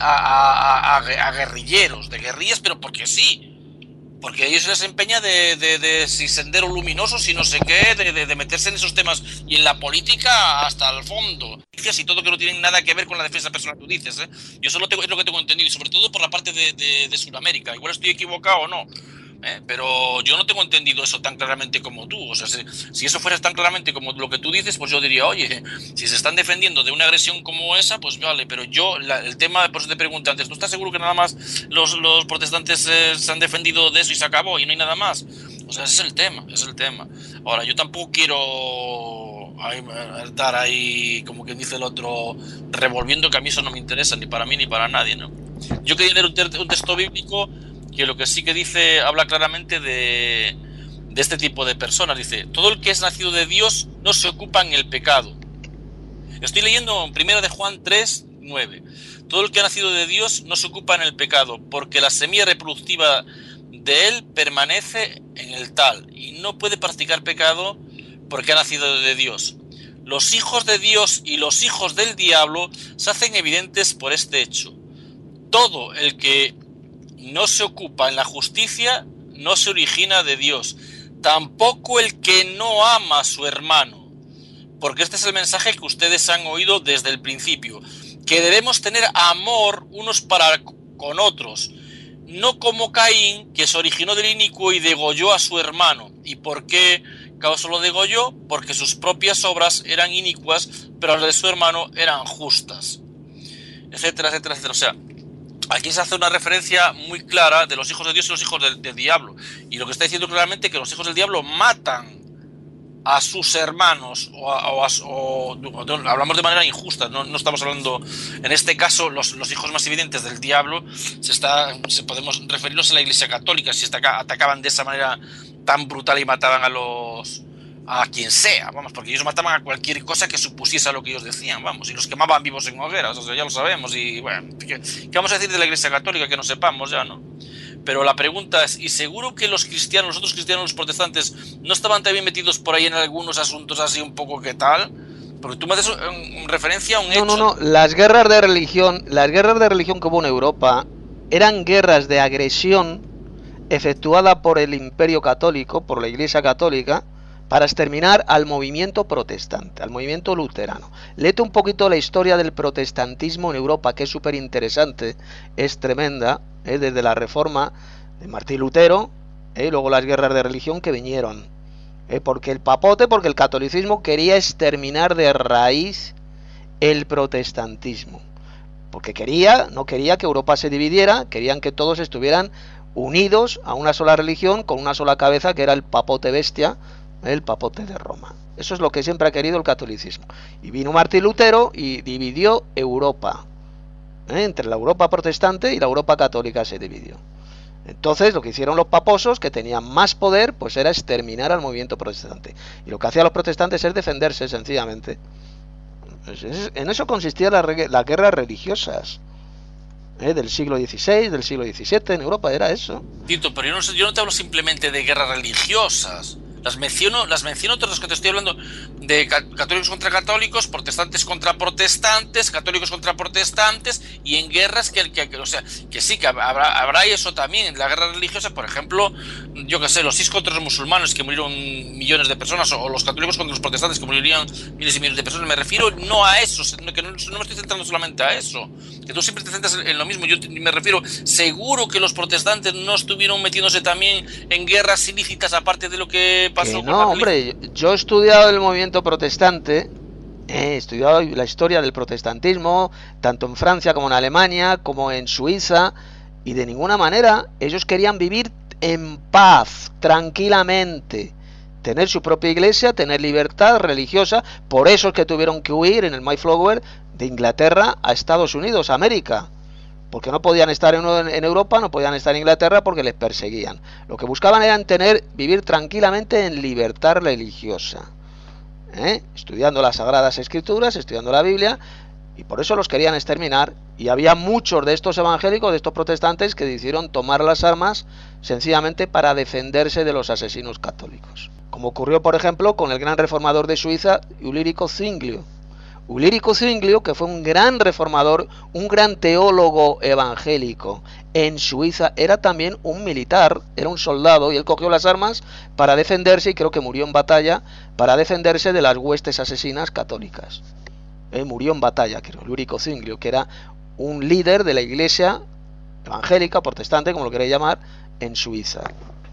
a guerrilleros, de guerrillas, pero porque sí. Porque a ellos les empeña de si sendero luminoso, si no sé qué, de meterse en esos temas y en la política hasta el fondo. Y todo que no tienen nada que ver con la defensa personal, tú dices, ¿eh? Yo solo es lo que tengo entendido, y sobre todo por la parte de Sudamérica. Igual estoy equivocado o no. Pero yo no tengo entendido eso tan claramente como tú. O sea, si eso fuera tan claramente como lo que tú dices, pues yo diría, oye, si se están defendiendo de una agresión como esa, pues vale. Pero el tema, por eso te pregunté antes, ¿tú estás seguro que nada más los protestantes se han defendido de eso y se acabó y no hay nada más? O sea, ese es el tema. Ahora, yo tampoco quiero estar ahí, como quien dice el otro, revolviendo, que a mí eso no me interesa, ni para mí ni para nadie, ¿no? Yo quería leer un texto bíblico que lo que sí que dice, habla claramente de este tipo de personas. Dice, todo el que es nacido de Dios no se ocupa en el pecado. Estoy leyendo en 1 de Juan 3:9. todo el que ha nacido de Dios no se ocupa en el pecado, porque la semilla reproductiva de él permanece en el tal, y no puede practicar pecado porque ha nacido de Dios. Los hijos de Dios y los hijos del diablo se hacen evidentes por este hecho. Todo el que no se ocupa en la justicia no se origina de Dios, tampoco el que no ama a su hermano, porque este es el mensaje que ustedes han oído desde el principio, que debemos tener amor unos para con otros, no como Caín, que se originó del inicuo y degolló a su hermano. ¿Y por qué causó lo degolló? Porque sus propias obras eran inicuas, pero las de su hermano eran justas, etcétera, etcétera, etcétera. O sea, aquí se hace una referencia muy clara de los hijos de Dios y los hijos del diablo. Y lo que está diciendo claramente es que los hijos del diablo matan a sus hermanos, hablamos de manera injusta, no estamos hablando, en este caso, los hijos más evidentes del diablo, podemos referirnos a la Iglesia Católica, si atacaban de esa manera tan brutal y mataban a quien sea, vamos, porque ellos mataban a cualquier cosa que supusiese a lo que ellos decían, vamos, y los quemaban vivos en hogueras, o sea, ya lo sabemos, y bueno, ¿qué vamos a decir de la Iglesia Católica que no sepamos ya, no? Pero la pregunta es, ¿y seguro que los cristianos, los otros cristianos, los protestantes, no estaban también metidos por ahí en algunos asuntos así un poco que tal? Porque tú me haces referencia a un hecho. No, las guerras de religión que hubo en Europa eran guerras de agresión efectuada por el Imperio Católico, por la Iglesia Católica, para exterminar al movimiento protestante, al movimiento luterano. Léete un poquito la historia del protestantismo en Europa, que es súper interesante, es tremenda, desde la Reforma de Martín Lutero, luego las guerras de religión que vinieron, porque el catolicismo quería exterminar de raíz el protestantismo, porque no quería que Europa se dividiera, querían que todos estuvieran unidos a una sola religión, con una sola cabeza, que era el papote bestia, el papote de Roma. Eso es lo que siempre ha querido el catolicismo. Y vino Martín Lutero y dividió Europa. Entre la Europa protestante y la Europa católica se dividió. Entonces lo que hicieron los paposos, que tenían más poder, pues era exterminar al movimiento protestante. Y lo que hacían los protestantes es defenderse, sencillamente. En eso consistían las guerras religiosas. Del siglo XVI, del siglo XVII, en Europa era eso. Tito, pero yo no te hablo simplemente de guerras religiosas. Las menciono todas las que te estoy hablando, de católicos contra católicos, protestantes contra protestantes, católicos contra protestantes, y en guerras o sea, que sí, que habrá eso también. En la guerra religiosa, por ejemplo, yo qué sé, los IS contra los musulmanes, que murieron millones de personas, o los católicos contra los protestantes, que murirían miles y miles de personas. Me refiero no a eso, que no me estoy centrando solamente a eso, que tú siempre te centras en lo mismo. Yo me refiero, seguro que los protestantes no estuvieron metiéndose también en guerras ilícitas, aparte de lo que pasó. No, hombre, yo he estudiado el movimiento protestante, he estudiado la historia del protestantismo, tanto en Francia como en Alemania, como en Suiza, y de ninguna manera ellos querían vivir en paz, tranquilamente, tener su propia iglesia, tener libertad religiosa. Por eso es que tuvieron que huir en el Mayflower de Inglaterra a Estados Unidos, a América, porque no podían estar en Europa, no podían estar en Inglaterra porque les perseguían. Lo que buscaban era vivir tranquilamente en libertad religiosa, estudiando las Sagradas Escrituras, estudiando la Biblia, y por eso los querían exterminar. Y había muchos de estos evangélicos, de estos protestantes, que decidieron tomar las armas sencillamente para defenderse de los asesinos católicos, como ocurrió, por ejemplo, con el gran reformador de Suiza, Ulrico Zwinglio. Ulrico Zwinglio, que fue un gran reformador, un gran teólogo evangélico en Suiza, era también un militar, era un soldado, y él cogió las armas para defenderse, y creo que murió en batalla, para defenderse de las huestes asesinas católicas. Murió en batalla, creo, Ulrico Zwinglio, que era un líder de la iglesia evangélica, protestante, como lo queréis llamar, en Suiza.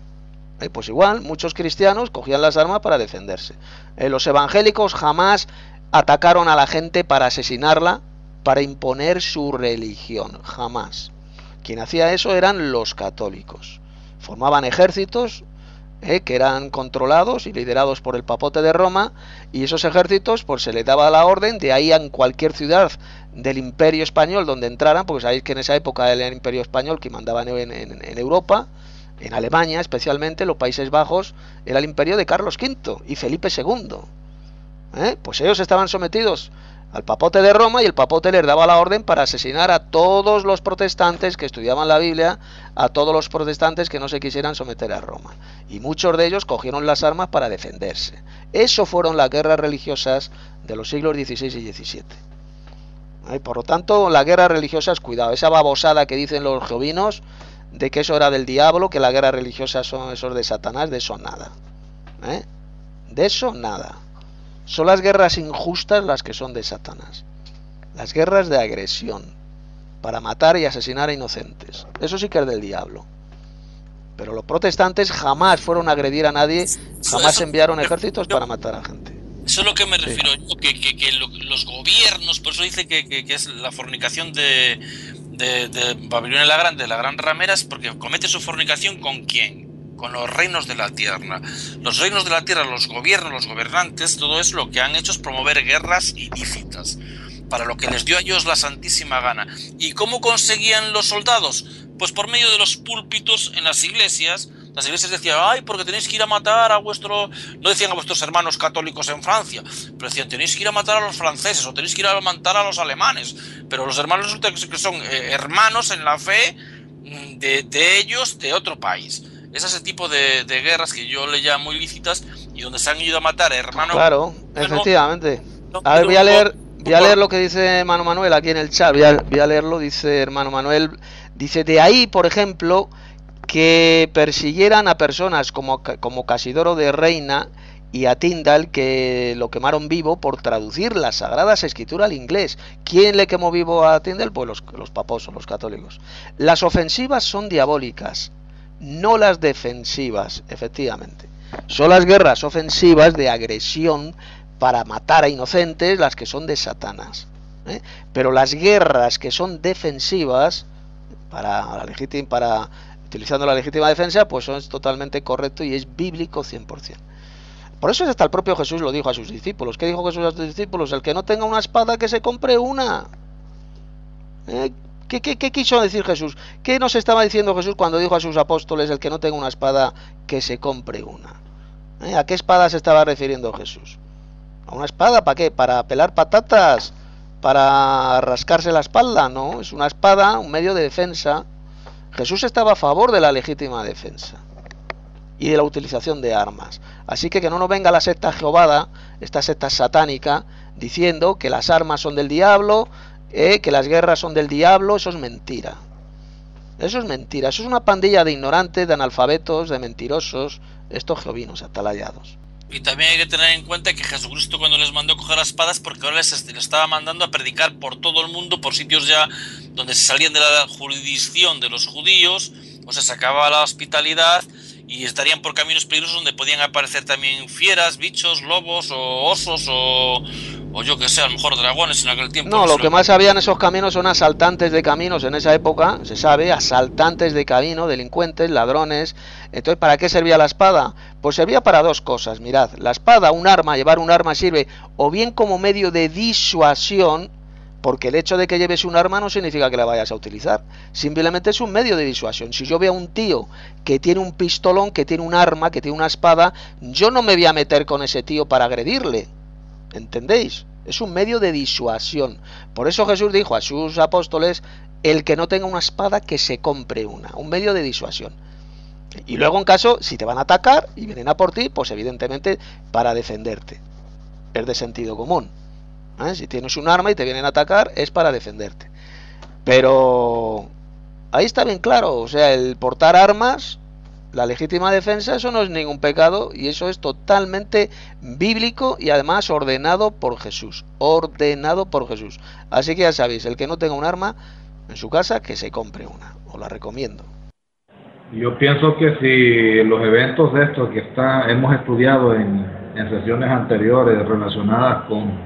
Pues igual, muchos cristianos cogían las armas para defenderse. Los evangélicos jamás atacaron a la gente para asesinarla, para imponer su religión, jamás. Quien hacía eso eran los católicos. Formaban ejércitos que eran controlados y liderados por el papote de Roma, y esos ejércitos pues se les daba la orden de ahí en cualquier ciudad del Imperio Español donde entraran, porque sabéis que en esa época era el Imperio Español que mandaba en Europa, en Alemania especialmente, los Países Bajos, era el imperio de Carlos V y Felipe II. Pues ellos estaban sometidos al papote de Roma, y el papote les daba la orden para asesinar a todos los protestantes que estudiaban la Biblia, a todos los protestantes que no se quisieran someter a Roma. Y muchos de ellos cogieron las armas para defenderse. Eso fueron las guerras religiosas de los siglos XVI y XVII. Por lo tanto, las guerras religiosas, cuidado, esa babosada que dicen los jovinos de que eso era del diablo, que las guerras religiosas son esos de Satanás, de eso nada. De eso nada. Son las guerras injustas las que son de Satanás. Las guerras de agresión, para matar y asesinar a inocentes. Eso sí que es del diablo. Pero los protestantes jamás fueron a agredir a nadie, jamás enviaron ejércitos para matar a gente. Eso es lo que me refiero yo, que los gobiernos, por eso dice que es la fornicación de Babilonia la Grande, la gran ramera, es porque comete su fornicación ¿con quién? Con los reinos de la tierra. Los reinos de la tierra, los gobiernos, los gobernantes, todo eso lo que han hecho es promover guerras ilícitas, para lo que les dio a ellos la santísima gana. ¿Y cómo conseguían los soldados? Pues por medio de los púlpitos en las iglesias. Las iglesias decían, ay, porque tenéis que ir a matar a vuestro... No decían a vuestros hermanos católicos en Francia, pero decían, tenéis que ir a matar a los franceses, o tenéis que ir a matar a los alemanes. Pero los hermanos resulta que son hermanos en la fe de ellos, de otro país. Es ese tipo de guerras que yo le llamo ilícitas, y donde se han ido a matar hermanos... Claro, efectivamente. A ver, voy a leer lo que dice hermano Manuel aquí en el chat. Voy a leerlo, dice hermano Manuel. Dice, de ahí, por ejemplo, que persiguieran a personas como Casidoro de Reina y a Tyndall, que lo quemaron vivo por traducir las Sagradas Escrituras al inglés. ¿Quién le quemó vivo a Tyndall? Pues los paposos, los católicos. Las ofensivas son diabólicas, no las defensivas, efectivamente. Son las guerras ofensivas de agresión para matar a inocentes las que son de Satanás. Pero las guerras que son defensivas, utilizando la legítima defensa, pues eso es totalmente correcto y es bíblico 100%. Por eso hasta el propio Jesús lo dijo a sus discípulos. ¿Qué dijo Jesús a sus discípulos? El que no tenga una espada, que se compre una. ¿Qué quiso decir Jesús? ¿Qué nos estaba diciendo Jesús cuando dijo a sus apóstoles, el que no tenga una espada, que se compre una? ¿A qué espada se estaba refiriendo Jesús? ¿A una espada? ¿Para qué? ¿Para pelar patatas? ¿Para rascarse la espalda? No, es una espada, un medio de defensa. Jesús estaba a favor de la legítima defensa y de la utilización de armas. Así que no nos venga la secta jehovada, esta secta satánica, diciendo que las armas son del diablo, que las guerras son del diablo. Eso es mentira. Eso es mentira. Eso es una pandilla de ignorantes, de analfabetos, de mentirosos, estos jovinos atalayados. Y también hay que tener en cuenta que Jesucristo, cuando les mandó a coger las espadas, porque ahora les estaba mandando a predicar por todo el mundo, por sitios ya donde se salían de la jurisdicción de los judíos, o sea, se acababa la hospitalidad, y estarían por caminos peligrosos donde podían aparecer también fieras, bichos, lobos o osos o yo que sé, a lo mejor dragones en aquel tiempo. No, lo que más había en esos caminos son asaltantes de caminos en esa época, se sabe, asaltantes de camino, delincuentes, ladrones. Entonces, ¿para qué servía la espada? Pues servía para dos cosas. Mirad, la espada, un arma, llevar un arma sirve o bien como medio de disuasión, porque el hecho de que lleves un arma no significa que la vayas a utilizar, simplemente es un medio de disuasión. Si yo veo a un tío que tiene un pistolón, que tiene un arma, que tiene una espada, yo no me voy a meter con ese tío para agredirle, ¿entendéis? Es un medio de disuasión. Por eso Jesús dijo a sus apóstoles, el que no tenga una espada, que se compre una, un medio de disuasión. Y luego, en caso, si te van a atacar y vienen a por ti, pues evidentemente para defenderte, es de sentido común. Si tienes un arma y te vienen a atacar, es para defenderte. Pero ahí está bien claro, o sea, el portar armas, la legítima defensa, eso no es ningún pecado, y eso es totalmente bíblico y además ordenado por Jesús. Ordenado por Jesús. Así que ya sabéis, el que no tenga un arma en su casa, que se compre una. Os la recomiendo. Yo pienso que si los eventos de estos que hemos estudiado en sesiones anteriores relacionadas con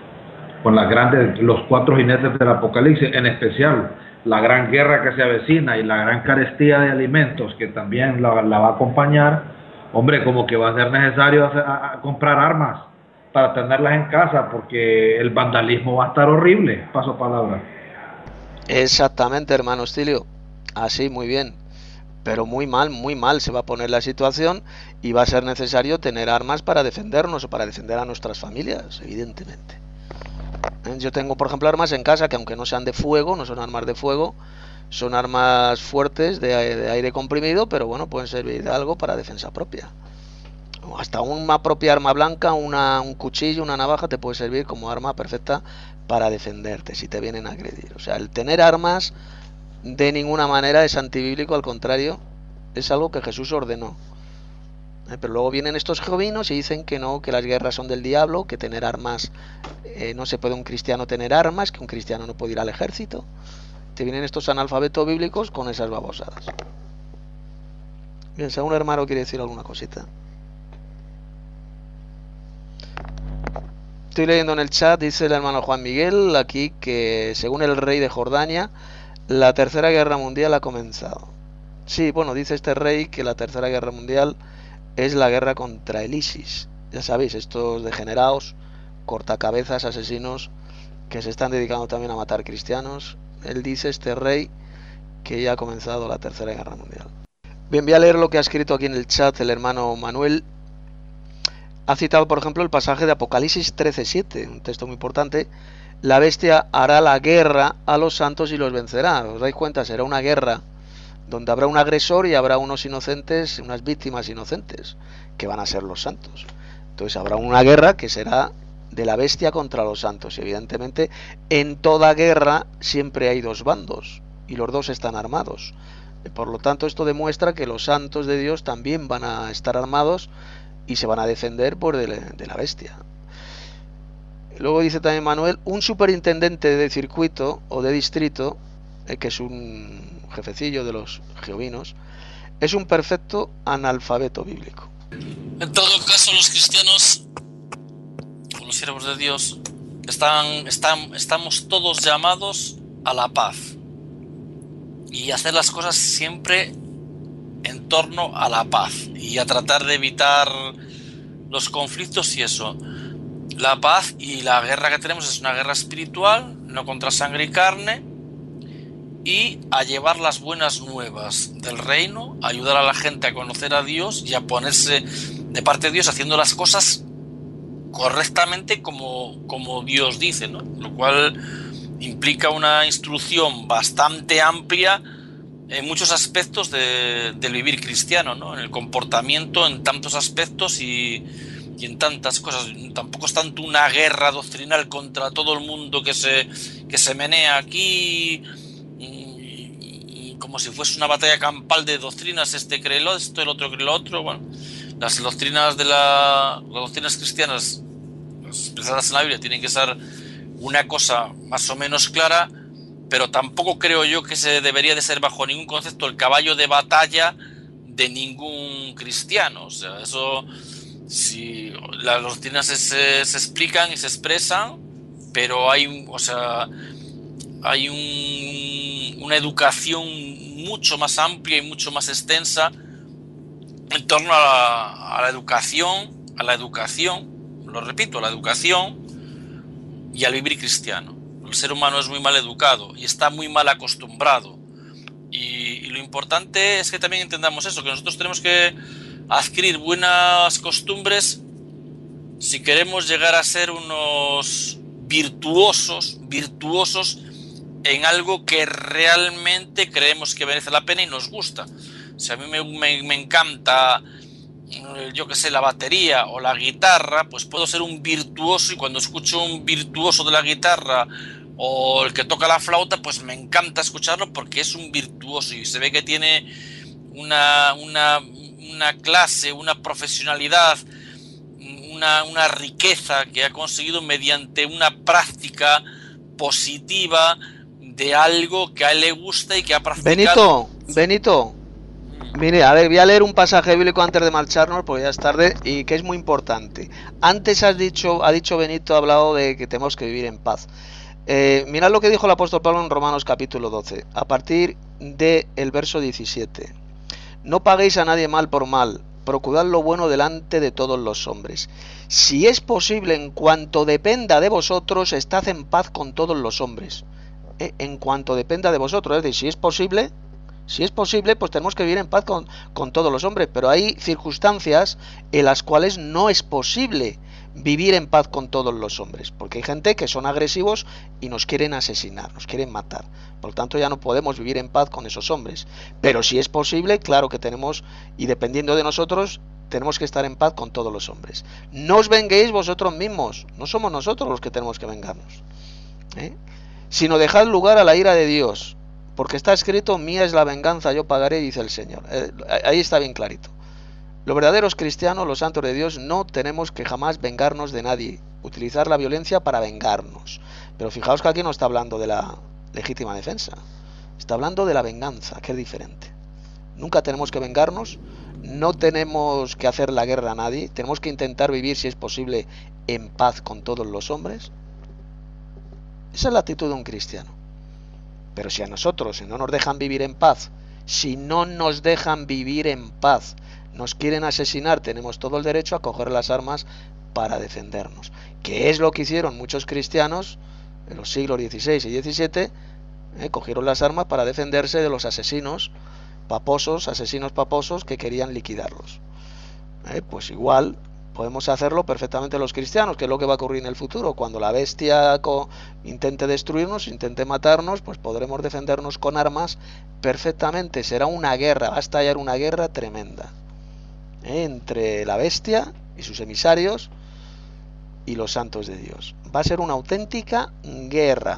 los cuatro jinetes del Apocalipsis, en especial la gran guerra que se avecina y la gran carestía de alimentos que también la va a acompañar, hombre, como que va a ser necesario comprar armas para tenerlas en casa, porque el vandalismo va a estar horrible. Paso palabra. Exactamente, hermano Estilio, así, muy bien, pero muy mal se va a poner la situación, y va a ser necesario tener armas para defendernos o para defender a nuestras familias, evidentemente. Yo tengo, por ejemplo, armas en casa que aunque no sean de fuego, no son armas de fuego, son armas fuertes de aire comprimido, pero bueno, pueden servir de algo para defensa propia. O hasta una propia arma blanca, un cuchillo, una navaja te puede servir como arma perfecta para defenderte si te vienen a agredir. O sea, el tener armas de ninguna manera es antibíblico, al contrario, es algo que Jesús ordenó. Pero luego vienen estos jovinos y dicen que no, que las guerras son del diablo, que tener armas, no se puede un cristiano tener armas, que un cristiano no puede ir al ejército. Te vienen estos analfabetos bíblicos con esas babosadas. Bien, si algún hermano quiere decir alguna cosita. Estoy leyendo en el chat, dice el hermano Juan Miguel aquí que según el rey de Jordania, la tercera guerra mundial ha comenzado. Sí, bueno, dice este rey que la tercera guerra mundial es la guerra contra el ISIS. Ya sabéis, estos degenerados, cortacabezas, asesinos que se están dedicando también a matar cristianos. Él dice, este rey, que ya ha comenzado la tercera guerra mundial. Bien, voy a leer lo que ha escrito aquí en el chat el hermano Manuel. Ha citado, por ejemplo, el pasaje de Apocalipsis 13:7, un texto muy importante. La bestia hará la guerra a los santos y los vencerá. ¿Os dais cuenta? Será una guerra donde habrá un agresor y habrá unos inocentes, unas víctimas inocentes, que van a ser los santos. Entonces habrá una guerra que será de la bestia contra los santos. Y evidentemente, en toda guerra siempre hay dos bandos, y los dos están armados. Por lo tanto, esto demuestra que los santos de Dios también van a estar armados y se van a defender por de la bestia. Luego dice también Manuel, un superintendente de circuito o de distrito, que es un jefecillo de los jehovinos, es un perfecto analfabeto bíblico. En todo caso, los cristianos, o los siervos de Dios, estamos todos llamados a la paz y hacer las cosas siempre en torno a la paz y a tratar de evitar los conflictos y eso. La paz y la guerra que tenemos es una guerra espiritual, no contra sangre y carne, y a llevar las buenas nuevas del reino, a ayudar a la gente a conocer a Dios y a ponerse de parte de Dios haciendo las cosas correctamente como Dios dice, ¿no? Lo cual implica una instrucción bastante amplia en muchos aspectos del vivir cristiano, ¿no? En el comportamiento, en tantos aspectos y en tantas cosas. Tampoco es tanto una guerra doctrinal contra todo el mundo que se menea aquí y como si fuese una batalla campal de doctrinas, este cree esto, el otro cree lo otro. Bueno, las doctrinas las doctrinas cristianas expresadas en la Biblia tienen que ser una cosa más o menos clara, pero tampoco creo yo que se debería de ser bajo ningún concepto el caballo de batalla de ningún cristiano. O sea, eso, si las doctrinas se explican y se expresan, pero hay una educación mucho más amplia y mucho más extensa en torno a la educación, lo repito, a la educación y al vivir cristiano. El ser humano es muy mal educado y está muy mal acostumbrado. Y lo importante es que también entendamos eso, que nosotros tenemos que adquirir buenas costumbres si queremos llegar a ser unos virtuosos en algo que realmente creemos que merece la pena y nos gusta. Si a mí me encanta, yo que sé, la batería o la guitarra, pues puedo ser un virtuoso, y cuando escucho un virtuoso de la guitarra o el que toca la flauta, pues me encanta escucharlo porque es un virtuoso y se ve que tiene una clase, una profesionalidad, una riqueza que ha conseguido mediante una práctica positiva de algo que a él le gusta y que ha practicado. Benito, mire, a ver, voy a leer un pasaje bíblico antes de marcharnos porque ya es tarde y que es muy importante. Antes ha dicho Benito, ha hablado de que tenemos que vivir en paz. Mirad lo que dijo el apóstol Pablo en Romanos capítulo 12, a partir del verso 17. No paguéis a nadie mal por mal, procurad lo bueno delante de todos los hombres. Si es posible, en cuanto dependa de vosotros, estad en paz con todos los hombres. En cuanto dependa de vosotros, es decir, si es posible, pues tenemos que vivir en paz con todos los hombres, pero hay circunstancias en las cuales no es posible vivir en paz con todos los hombres, porque hay gente que son agresivos y nos quieren asesinar, nos quieren matar. Por lo tanto, ya no podemos vivir en paz con esos hombres. Pero si es posible, claro que tenemos, y dependiendo de nosotros, tenemos que estar en paz con todos los hombres. No os venguéis vosotros mismos, no somos nosotros los que tenemos que vengarnos, sino dejad lugar a la ira de Dios, porque está escrito: mía es la venganza, yo pagaré, dice el Señor. Ahí está bien clarito. Los verdaderos cristianos, los santos de Dios, no tenemos que jamás vengarnos de nadie, utilizar la violencia para vengarnos. Pero fijaos que aquí no está hablando de la legítima defensa, está hablando de la venganza, que es diferente. Nunca tenemos que vengarnos, no tenemos que hacer la guerra a nadie, tenemos que intentar vivir, si es posible, en paz con todos los hombres. Esa es la actitud de un cristiano. Pero si a nosotros, si no nos dejan vivir en paz, si no nos dejan vivir en paz, nos quieren asesinar, tenemos todo el derecho a coger las armas para defendernos. Que es lo que hicieron muchos cristianos en los siglos XVI y XVII, cogieron las armas para defenderse de los asesinos paposos que querían liquidarlos. Pues igual podemos hacerlo perfectamente los cristianos, que es lo que va a ocurrir en el futuro. Cuando la bestia intente destruirnos, intente matarnos, pues podremos defendernos con armas perfectamente. Será una guerra, va a estallar una guerra tremenda entre la bestia y sus emisarios y los santos de Dios. Va a ser una auténtica guerra.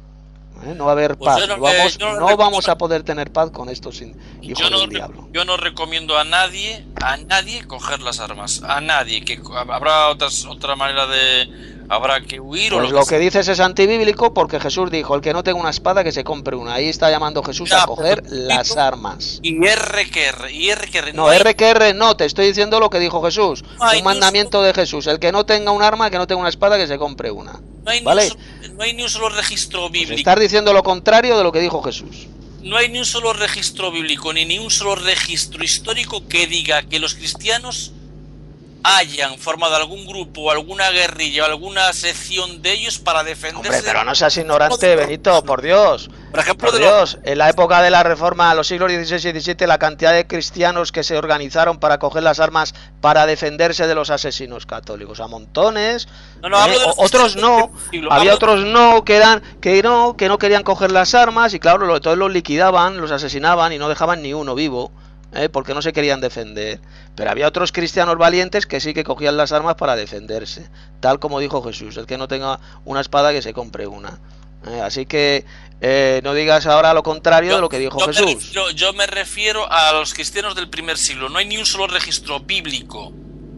No va a haber paz. No vamos a poder tener paz con estos hijos del diablo. Yo no recomiendo a nadie coger las armas. A nadie. Que habrá otra manera de... Habrá que huir. Pues lo que dices es antibíblico, porque Jesús dijo: el que no tenga una espada, que se compre una. Ahí está llamando Jesús a coger las armas. Y R que R. No, R que R no, te estoy diciendo lo que dijo Jesús. Un mandamiento de Jesús: el que no tenga un arma, que no tenga una espada, que se compre una. ¿Vale? No hay ni un solo registro bíblico. Pues estás diciendo lo contrario de lo que dijo Jesús. No hay ni un solo registro bíblico, ni un solo registro histórico que diga que los cristianos hayan formado algún grupo, alguna guerrilla o alguna sección de ellos para defenderse. Hombre, pero no seas ignorante, Benito, por Dios. Por ejemplo, en la época de la Reforma, a los siglos XVI y XVII, la cantidad de cristianos que se organizaron para coger las armas para defenderse de los asesinos católicos, a montones. Otros no, había otros no que no querían coger las armas, y claro, todos los liquidaban, los asesinaban y no dejaban ni uno vivo. Porque no se querían defender. Pero había otros cristianos valientes que sí que cogían las armas para defenderse, tal como dijo Jesús: el que no tenga una espada, que se compre una. Así que no digas ahora lo contrario de lo que dijo Jesús. Yo me refiero a los cristianos del primer siglo. No hay ni un solo registro bíblico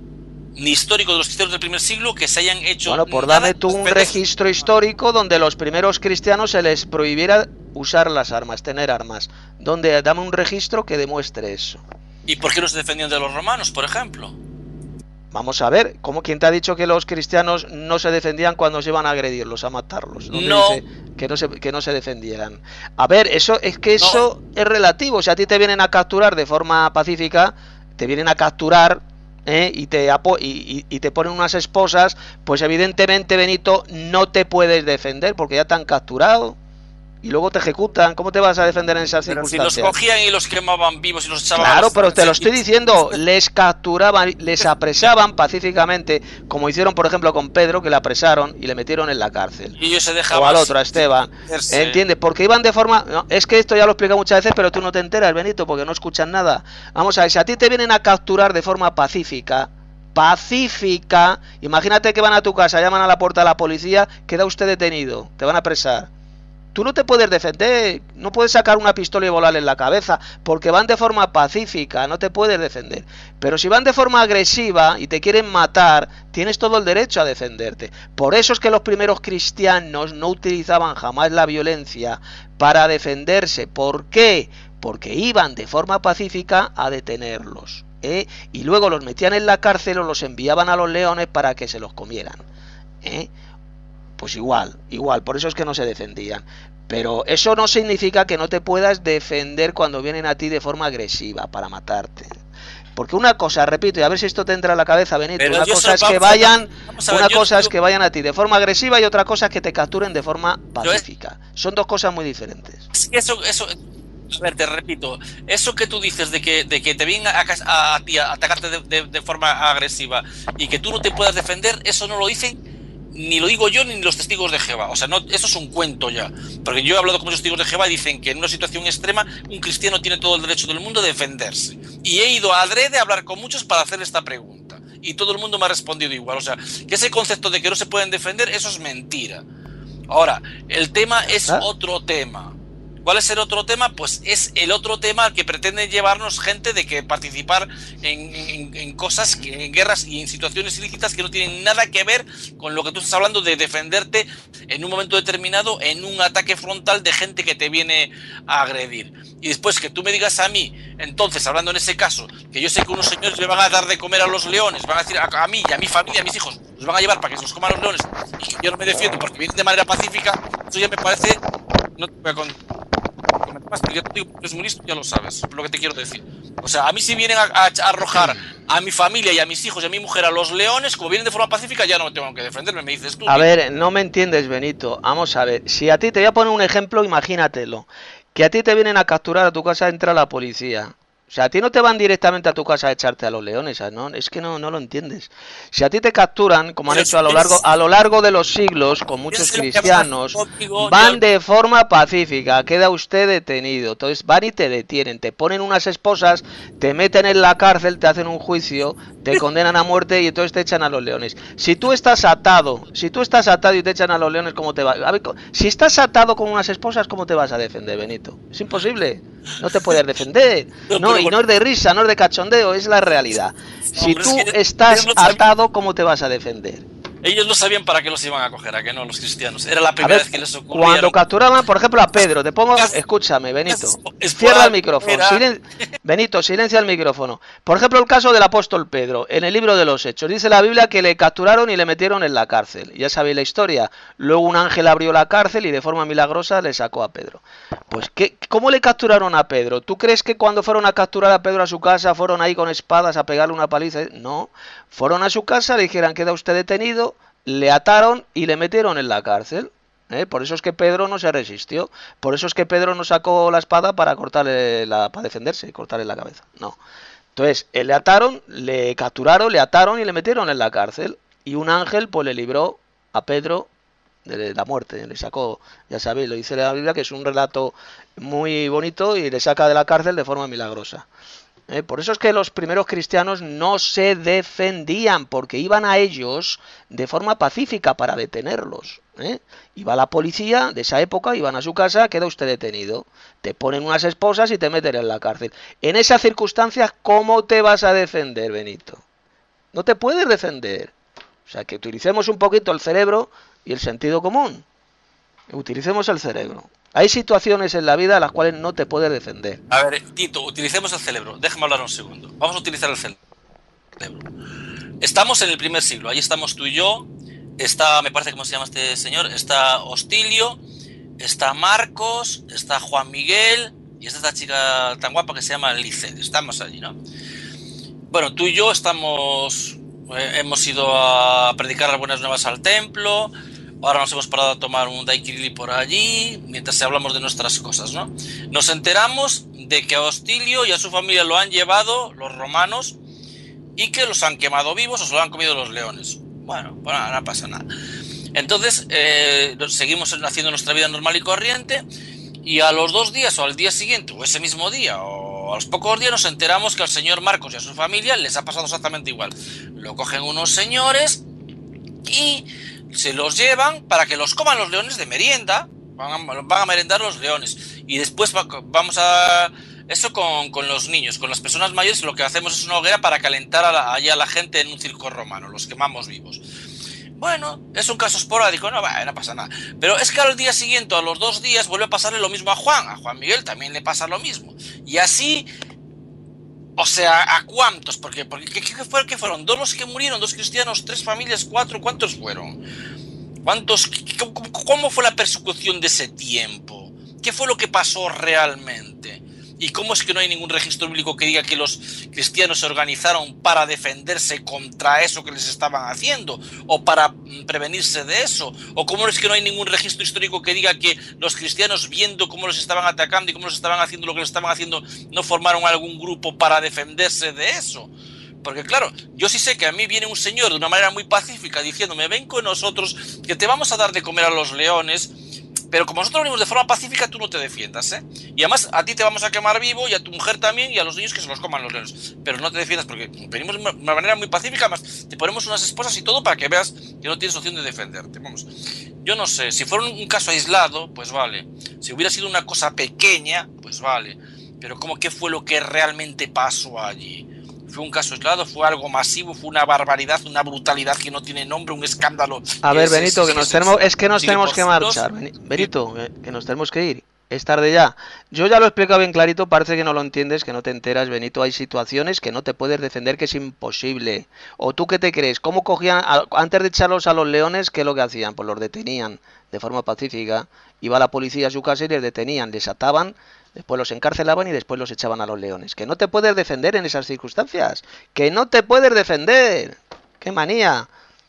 ni histórico de los cristianos del primer siglo que se hayan hecho. Bueno, pues dame tú un registro histórico donde los primeros cristianos se les prohibiera usar las armas, tener armas. Dame un registro que demuestre eso. ¿Y por qué no se defendían de los romanos, por ejemplo? Vamos a ver, ¿quién te ha dicho que los cristianos no se defendían cuando se iban a agredirlos, a matarlos? No. Dice que no se defendieran. A ver, eso es relativo. Si a ti te vienen a capturar de forma pacífica, te vienen a capturar y te ponen unas esposas, pues evidentemente, Benito, no te puedes defender porque ya te han capturado y luego te ejecutan. ¿Cómo te vas a defender en esas circunstancias? Si los cogían y los quemaban vivos y los echaban. Claro, pero te lo estoy diciendo, les capturaban, les apresaban pacíficamente, como hicieron por ejemplo con Pedro, que le apresaron y le metieron en la cárcel. Y ellos se dejaban. O al otro, a Esteban. ¿Entiendes? Porque iban de forma... No, es que esto ya lo he explicado muchas veces, pero tú no te enteras, Benito, porque no escuchas nada. Vamos a ver, si a ti te vienen a capturar de forma pacífica, imagínate que van a tu casa, llaman a la puerta de la policía: queda usted detenido, te van a apresar. Tú no te puedes defender, no puedes sacar una pistola y volarle en la cabeza, porque van de forma pacífica, no te puedes defender. Pero si van de forma agresiva y te quieren matar, tienes todo el derecho a defenderte. Por eso es que los primeros cristianos no utilizaban jamás la violencia para defenderse. ¿Por qué? Porque iban de forma pacífica a detenerlos, y luego los metían en la cárcel o los enviaban a los leones para que se los comieran. Pues igual, por eso es que no se defendían. Pero eso no significa que no te puedas defender cuando vienen a ti de forma agresiva para matarte. Porque una cosa, repito, y a ver si esto te entra a la cabeza, Benito, pero una cosa es que vayan a ti de forma agresiva, y otra cosa es que te capturen de forma pacífica. Son dos cosas muy diferentes. Eso A ver, te repito, eso que tú dices de que te vienen a ti a atacarte de forma agresiva y que tú no te puedas defender, eso no lo dicen ni lo digo yo ni los testigos de Jehová. O sea, no, eso es un cuento ya. Porque yo he hablado con muchos testigos de Jehová y dicen que en una situación extrema un cristiano tiene todo el derecho del mundo de defenderse. Y he ido adrede a hablar con muchos para hacer esta pregunta. Y todo el mundo me ha respondido igual. O sea, que ese concepto de que no se pueden defender, eso es mentira. Ahora, el tema es otro tema. ¿Cuál es el otro tema? Pues es el otro tema al que pretende llevarnos gente de que participar en cosas, en guerras y en situaciones ilícitas que no tienen nada que ver con lo que tú estás hablando de defenderte en un momento determinado en un ataque frontal de gente que te viene a agredir. Y después que tú me digas a mí, entonces, hablando en ese caso, que yo sé que unos señores me van a dar de comer a los leones, van a decir a mí y a mi familia, a mis hijos, los van a llevar para que se los coman los leones y que yo no me defiendo porque vienen de manera pacífica, eso ya me parece... No te voy a contar más, porque yo te digo, eres muy listo, ya lo sabes, lo que te quiero decir. O sea, a mí si vienen a arrojar a mi familia y a mis hijos y a mi mujer a los leones, como vienen de forma pacífica, ya no me tengo que defenderme, me dices tú. A ver, no me entiendes, Benito. Vamos a ver, si a ti te voy a poner un ejemplo, imagínatelo. Que a ti te vienen a capturar a tu casa, entra la policía. O sea, a ti no te van directamente a tu casa a echarte a los leones, ¿no? Es que no lo entiendes. Si a ti te capturan, como han hecho a lo largo de los siglos, con muchos cristianos, van de forma pacífica, queda usted detenido. Entonces van y te detienen, te ponen unas esposas, te meten en la cárcel, te hacen un juicio, te condenan a muerte y entonces te echan a los leones. Si tú estás atado y te echan a los leones, ¿cómo te vas? A ver, si estás atado con unas esposas, ¿cómo te vas a defender, Benito? Es imposible. No te puedes defender. No, y no es de risa, no es de cachondeo, es la realidad. Si tú estás atado, ¿cómo te vas a defender? Ellos no sabían para qué los iban a coger, a que no, los cristianos. Era la primera vez que les ocurría. Cuando capturaban, por ejemplo, a Pedro, te pongo... Escúchame, Benito. Cierra el micrófono. Benito, silencia el micrófono. Por ejemplo, el caso del apóstol Pedro, en el libro de los Hechos. Dice la Biblia que le capturaron y le metieron en la cárcel. Ya sabéis la historia. Luego un ángel abrió la cárcel y de forma milagrosa le sacó a Pedro. Pues, ¿cómo le capturaron a Pedro? ¿Tú crees que cuando fueron a capturar a Pedro a su casa, fueron ahí con espadas a pegarle una paliza? No. Fueron a su casa, le dijeron, queda usted detenido, le ataron y le metieron en la cárcel. Por eso es que Pedro no se resistió. Por eso es que Pedro no sacó la espada para cortarle para defenderse y cortarle la cabeza. No. Entonces, le ataron, le capturaron, le ataron y le metieron en la cárcel. Y un ángel pues le libró a Pedro de la muerte. Le sacó, ya sabéis, lo dice la Biblia, que es un relato muy bonito, y le saca de la cárcel de forma milagrosa. Por eso es que los primeros cristianos no se defendían, porque iban a ellos de forma pacífica para detenerlos. Iba la policía de esa época, iban a su casa, queda usted detenido. Te ponen unas esposas y te meten en la cárcel. En esas circunstancias, ¿cómo te vas a defender, Benito? No te puedes defender. O sea, que utilicemos un poquito el cerebro y el sentido común. Utilicemos el cerebro. Hay situaciones en la vida a las cuales no te puedes defender. A ver, Tito, utilicemos el cerebro. Déjame hablar un segundo. Vamos a utilizar el cerebro. Estamos en el primer siglo. Ahí estamos tú y yo. Está, me parece, ¿cómo se llama este señor? Está Hostilio, está Marcos, está Juan Miguel y está esta chica tan guapa que se llama Licet. Estamos allí, ¿no? Bueno, tú y yo estamos... hemos ido a predicar las buenas nuevas al templo. Ahora nos hemos parado a tomar un daiquiri por allí, mientras hablamos de nuestras cosas, ¿no? Nos enteramos de que a Hostilio y a su familia lo han llevado los romanos y que los han quemado vivos o se lo han comido los leones. Bueno, pues nada, no pasa nada. Entonces, seguimos haciendo nuestra vida normal y corriente, y a los 2 días o al día siguiente, o ese mismo día, o a los pocos días, nos enteramos que al señor Marcos y a su familia les ha pasado exactamente igual. Lo cogen unos señores y se los llevan para que los coman los leones de merienda. Van a merendar los leones. Y después vamos a... Eso con los niños. Con las personas mayores lo que hacemos es una hoguera para calentar a la gente en un circo romano. Los quemamos vivos. Bueno, es un caso esporádico, no pasa nada. Pero es que al día siguiente, a los 2 días, vuelve a pasarle lo mismo a Juan. A Juan Miguel también le pasa lo mismo. Y así... O sea, ¿a cuántos? Porque ¿qué fueron? ¿2 los que murieron? ¿2 cristianos? ¿3 familias? ¿4? ¿Cuántos fueron? ¿Cómo fue la persecución de ese tiempo? ¿Qué fue lo que pasó realmente? ¿Y cómo es que no hay ningún registro bíblico que diga que los cristianos se organizaron para defenderse contra eso que les estaban haciendo? ¿O para prevenirse de eso? ¿O cómo es que no hay ningún registro histórico que diga que los cristianos, viendo cómo los estaban atacando y cómo los estaban haciendo lo que les estaban haciendo, no formaron algún grupo para defenderse de eso? Porque claro, yo sí sé que a mí viene un señor de una manera muy pacífica diciéndome: ven con nosotros, que te vamos a dar de comer a los leones, pero como nosotros venimos de forma pacífica, tú no te defiendas, ¿eh? Y además a ti te vamos a quemar vivo, y a tu mujer también, y a los niños que se los coman los leones. Pero no te defiendas porque venimos de una manera muy pacífica, además te ponemos unas esposas y todo para que veas que no tienes opción de defenderte. Vamos, yo no sé, si fuera un caso aislado, pues vale. Si hubiera sido una cosa pequeña, pues vale. Pero ¿qué fue lo que realmente pasó allí? ¿Fue un caso aislado? ¿Fue algo masivo? ¿Fue una barbaridad, una brutalidad que no tiene nombre, un escándalo? A ver, Benito, que nos tenemos que marchar. Benito, que nos tenemos que ir. Es tarde ya. Yo ya lo he explicado bien clarito, parece que no lo entiendes, que no te enteras, Benito. Hay situaciones que no te puedes defender, que es imposible. ¿O tú qué te crees? ¿Cómo cogían, antes de echarlos a los leones, qué es lo que hacían? Pues los detenían de forma pacífica. Iba la policía a su casa y les detenían, les ataban, después los encarcelaban y después los echaban a los leones. Que no te puedes defender en esas circunstancias. Que no te puedes defender. ¡Qué manía!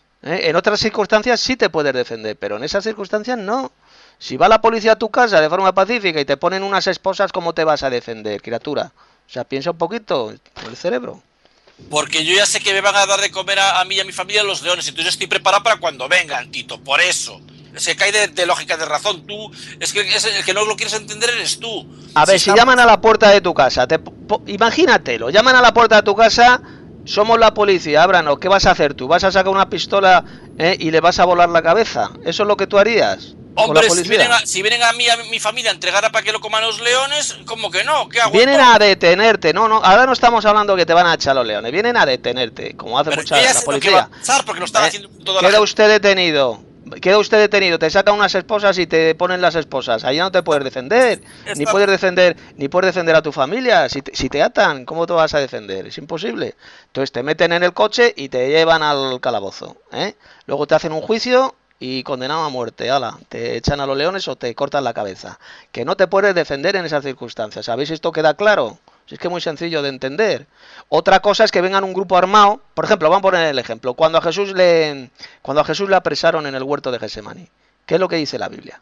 En otras circunstancias sí te puedes defender, pero en esas circunstancias no. Si va la policía a tu casa de forma pacífica y te ponen unas esposas, ¿cómo te vas a defender, criatura? O sea, piensa un poquito en el cerebro. Porque yo ya sé que me van a dar de comer a mí y a mi familia los leones, entonces estoy preparado para cuando vengan, Tito, por eso. Se cae de lógica, de razón. Tú, es que el que no lo quieres entender eres tú. A ver, si llaman a la puerta de tu casa, imagínatelo, llaman a la puerta de tu casa, somos la policía, ábranos, ¿qué vas a hacer tú? ¿Vas a sacar una pistola y le vas a volar la cabeza? ¿Eso es lo que tú harías? Hombre, si vienen a mí y a mi familia a entregar para que lo coman los leones, ¿cómo que no? ¿Qué hago? Vienen a detenerte, no, ahora no estamos hablando que te van a echar los leones, vienen a detenerte, como hace mucha la policía. Porque lo están haciendo toda Queda usted detenido, te sacan unas esposas y te ponen las esposas, ahí no te puedes defender, ni puedes defender a tu familia, si te atan, ¿cómo te vas a defender? Es imposible. Entonces te meten en el coche y te llevan al calabozo, luego te hacen un juicio y condenado a muerte, ala, te echan a los leones o te cortan la cabeza. Que no te puedes defender en esas circunstancias. ¿Sabéis esto queda claro? Si es que es muy sencillo de entender. Otra cosa es que vengan un grupo armado, por ejemplo, vamos a poner el ejemplo, cuando a Jesús le apresaron en el huerto de Getsemaní, ¿qué es lo que dice la Biblia?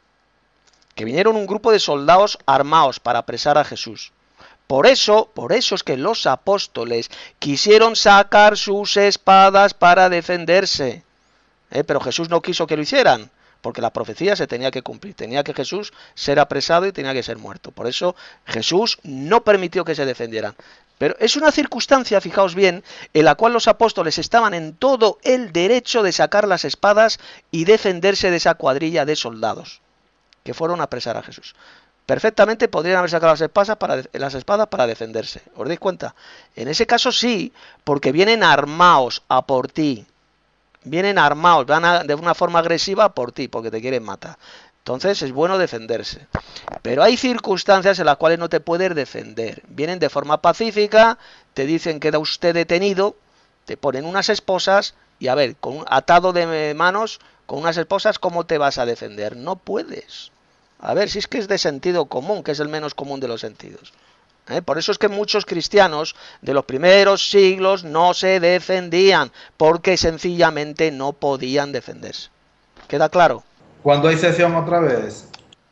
Que vinieron un grupo de soldados armados para apresar a Jesús. Por eso es que los apóstoles quisieron sacar sus espadas para defenderse. Pero Jesús no quiso que lo hicieran, porque la profecía se tenía que cumplir, tenía que Jesús ser apresado y tenía que ser muerto. Por eso Jesús no permitió que se defendieran. Pero es una circunstancia, fijaos bien, en la cual los apóstoles estaban en todo el derecho de sacar las espadas y defenderse de esa cuadrilla de soldados que fueron a apresar a Jesús. Perfectamente podrían haber sacado las espadas para defenderse. ¿Os dais cuenta? En ese caso sí, porque vienen armados a por ti. Vienen armados, van de una forma agresiva por ti, porque te quieren matar. Entonces es bueno defenderse. Pero hay circunstancias en las cuales no te puedes defender. Vienen de forma pacífica, te dicen queda usted detenido, te ponen unas esposas y a ver, atado de manos, con unas esposas, ¿cómo te vas a defender? No puedes. A ver, si es que es de sentido común, que es el menos común de los sentidos. Por eso es que muchos cristianos de los primeros siglos no se defendían, porque sencillamente no podían defenderse. ¿Queda claro? ¿Cuándo hay sesión otra vez?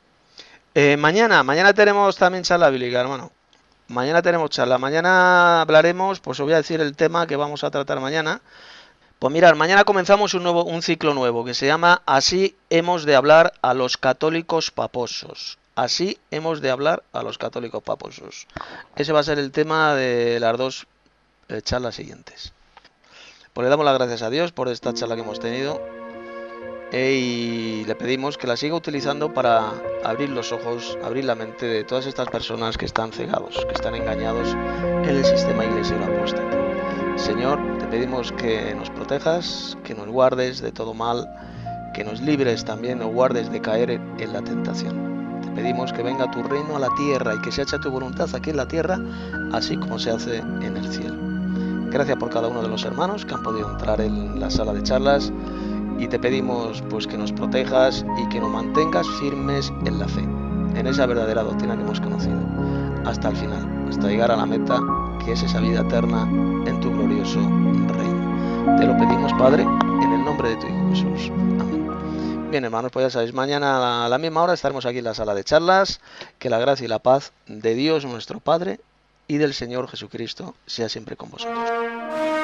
Mañana tenemos también charla bíblica, hermano. Mañana tenemos charla. Mañana hablaremos, pues os voy a decir el tema que vamos a tratar mañana. Pues mirad, mañana comenzamos un ciclo nuevo que se llama Así hemos de hablar a los católicos paposos. Así hemos de hablar a los católicos paposos. Ese va a ser el tema de las dos charlas siguientes. Pues le damos las gracias a Dios por esta charla que hemos tenido y le pedimos que la siga utilizando para abrir los ojos, abrir la mente de todas estas personas que están cegados, que están engañados en el sistema iglesiano apóstata. Señor, te pedimos que nos protejas, que nos guardes de todo mal, que nos libres también, nos guardes de caer en la tentación. Pedimos que venga tu reino a la tierra y que se haga tu voluntad aquí en la tierra, así como se hace en el cielo. Gracias por cada uno de los hermanos que han podido entrar en la sala de charlas y te pedimos pues que nos protejas y que nos mantengas firmes en la fe, en esa verdadera doctrina que hemos conocido. hasta el final, hasta llegar a la meta, que es esa vida eterna en tu glorioso reino. Te lo pedimos, Padre, en el nombre de tu Hijo Jesús. Amén. Bien, hermanos, pues ya sabéis, mañana a la misma hora estaremos aquí en la sala de charlas. Que la gracia y la paz de Dios nuestro Padre y del Señor Jesucristo sea siempre con vosotros.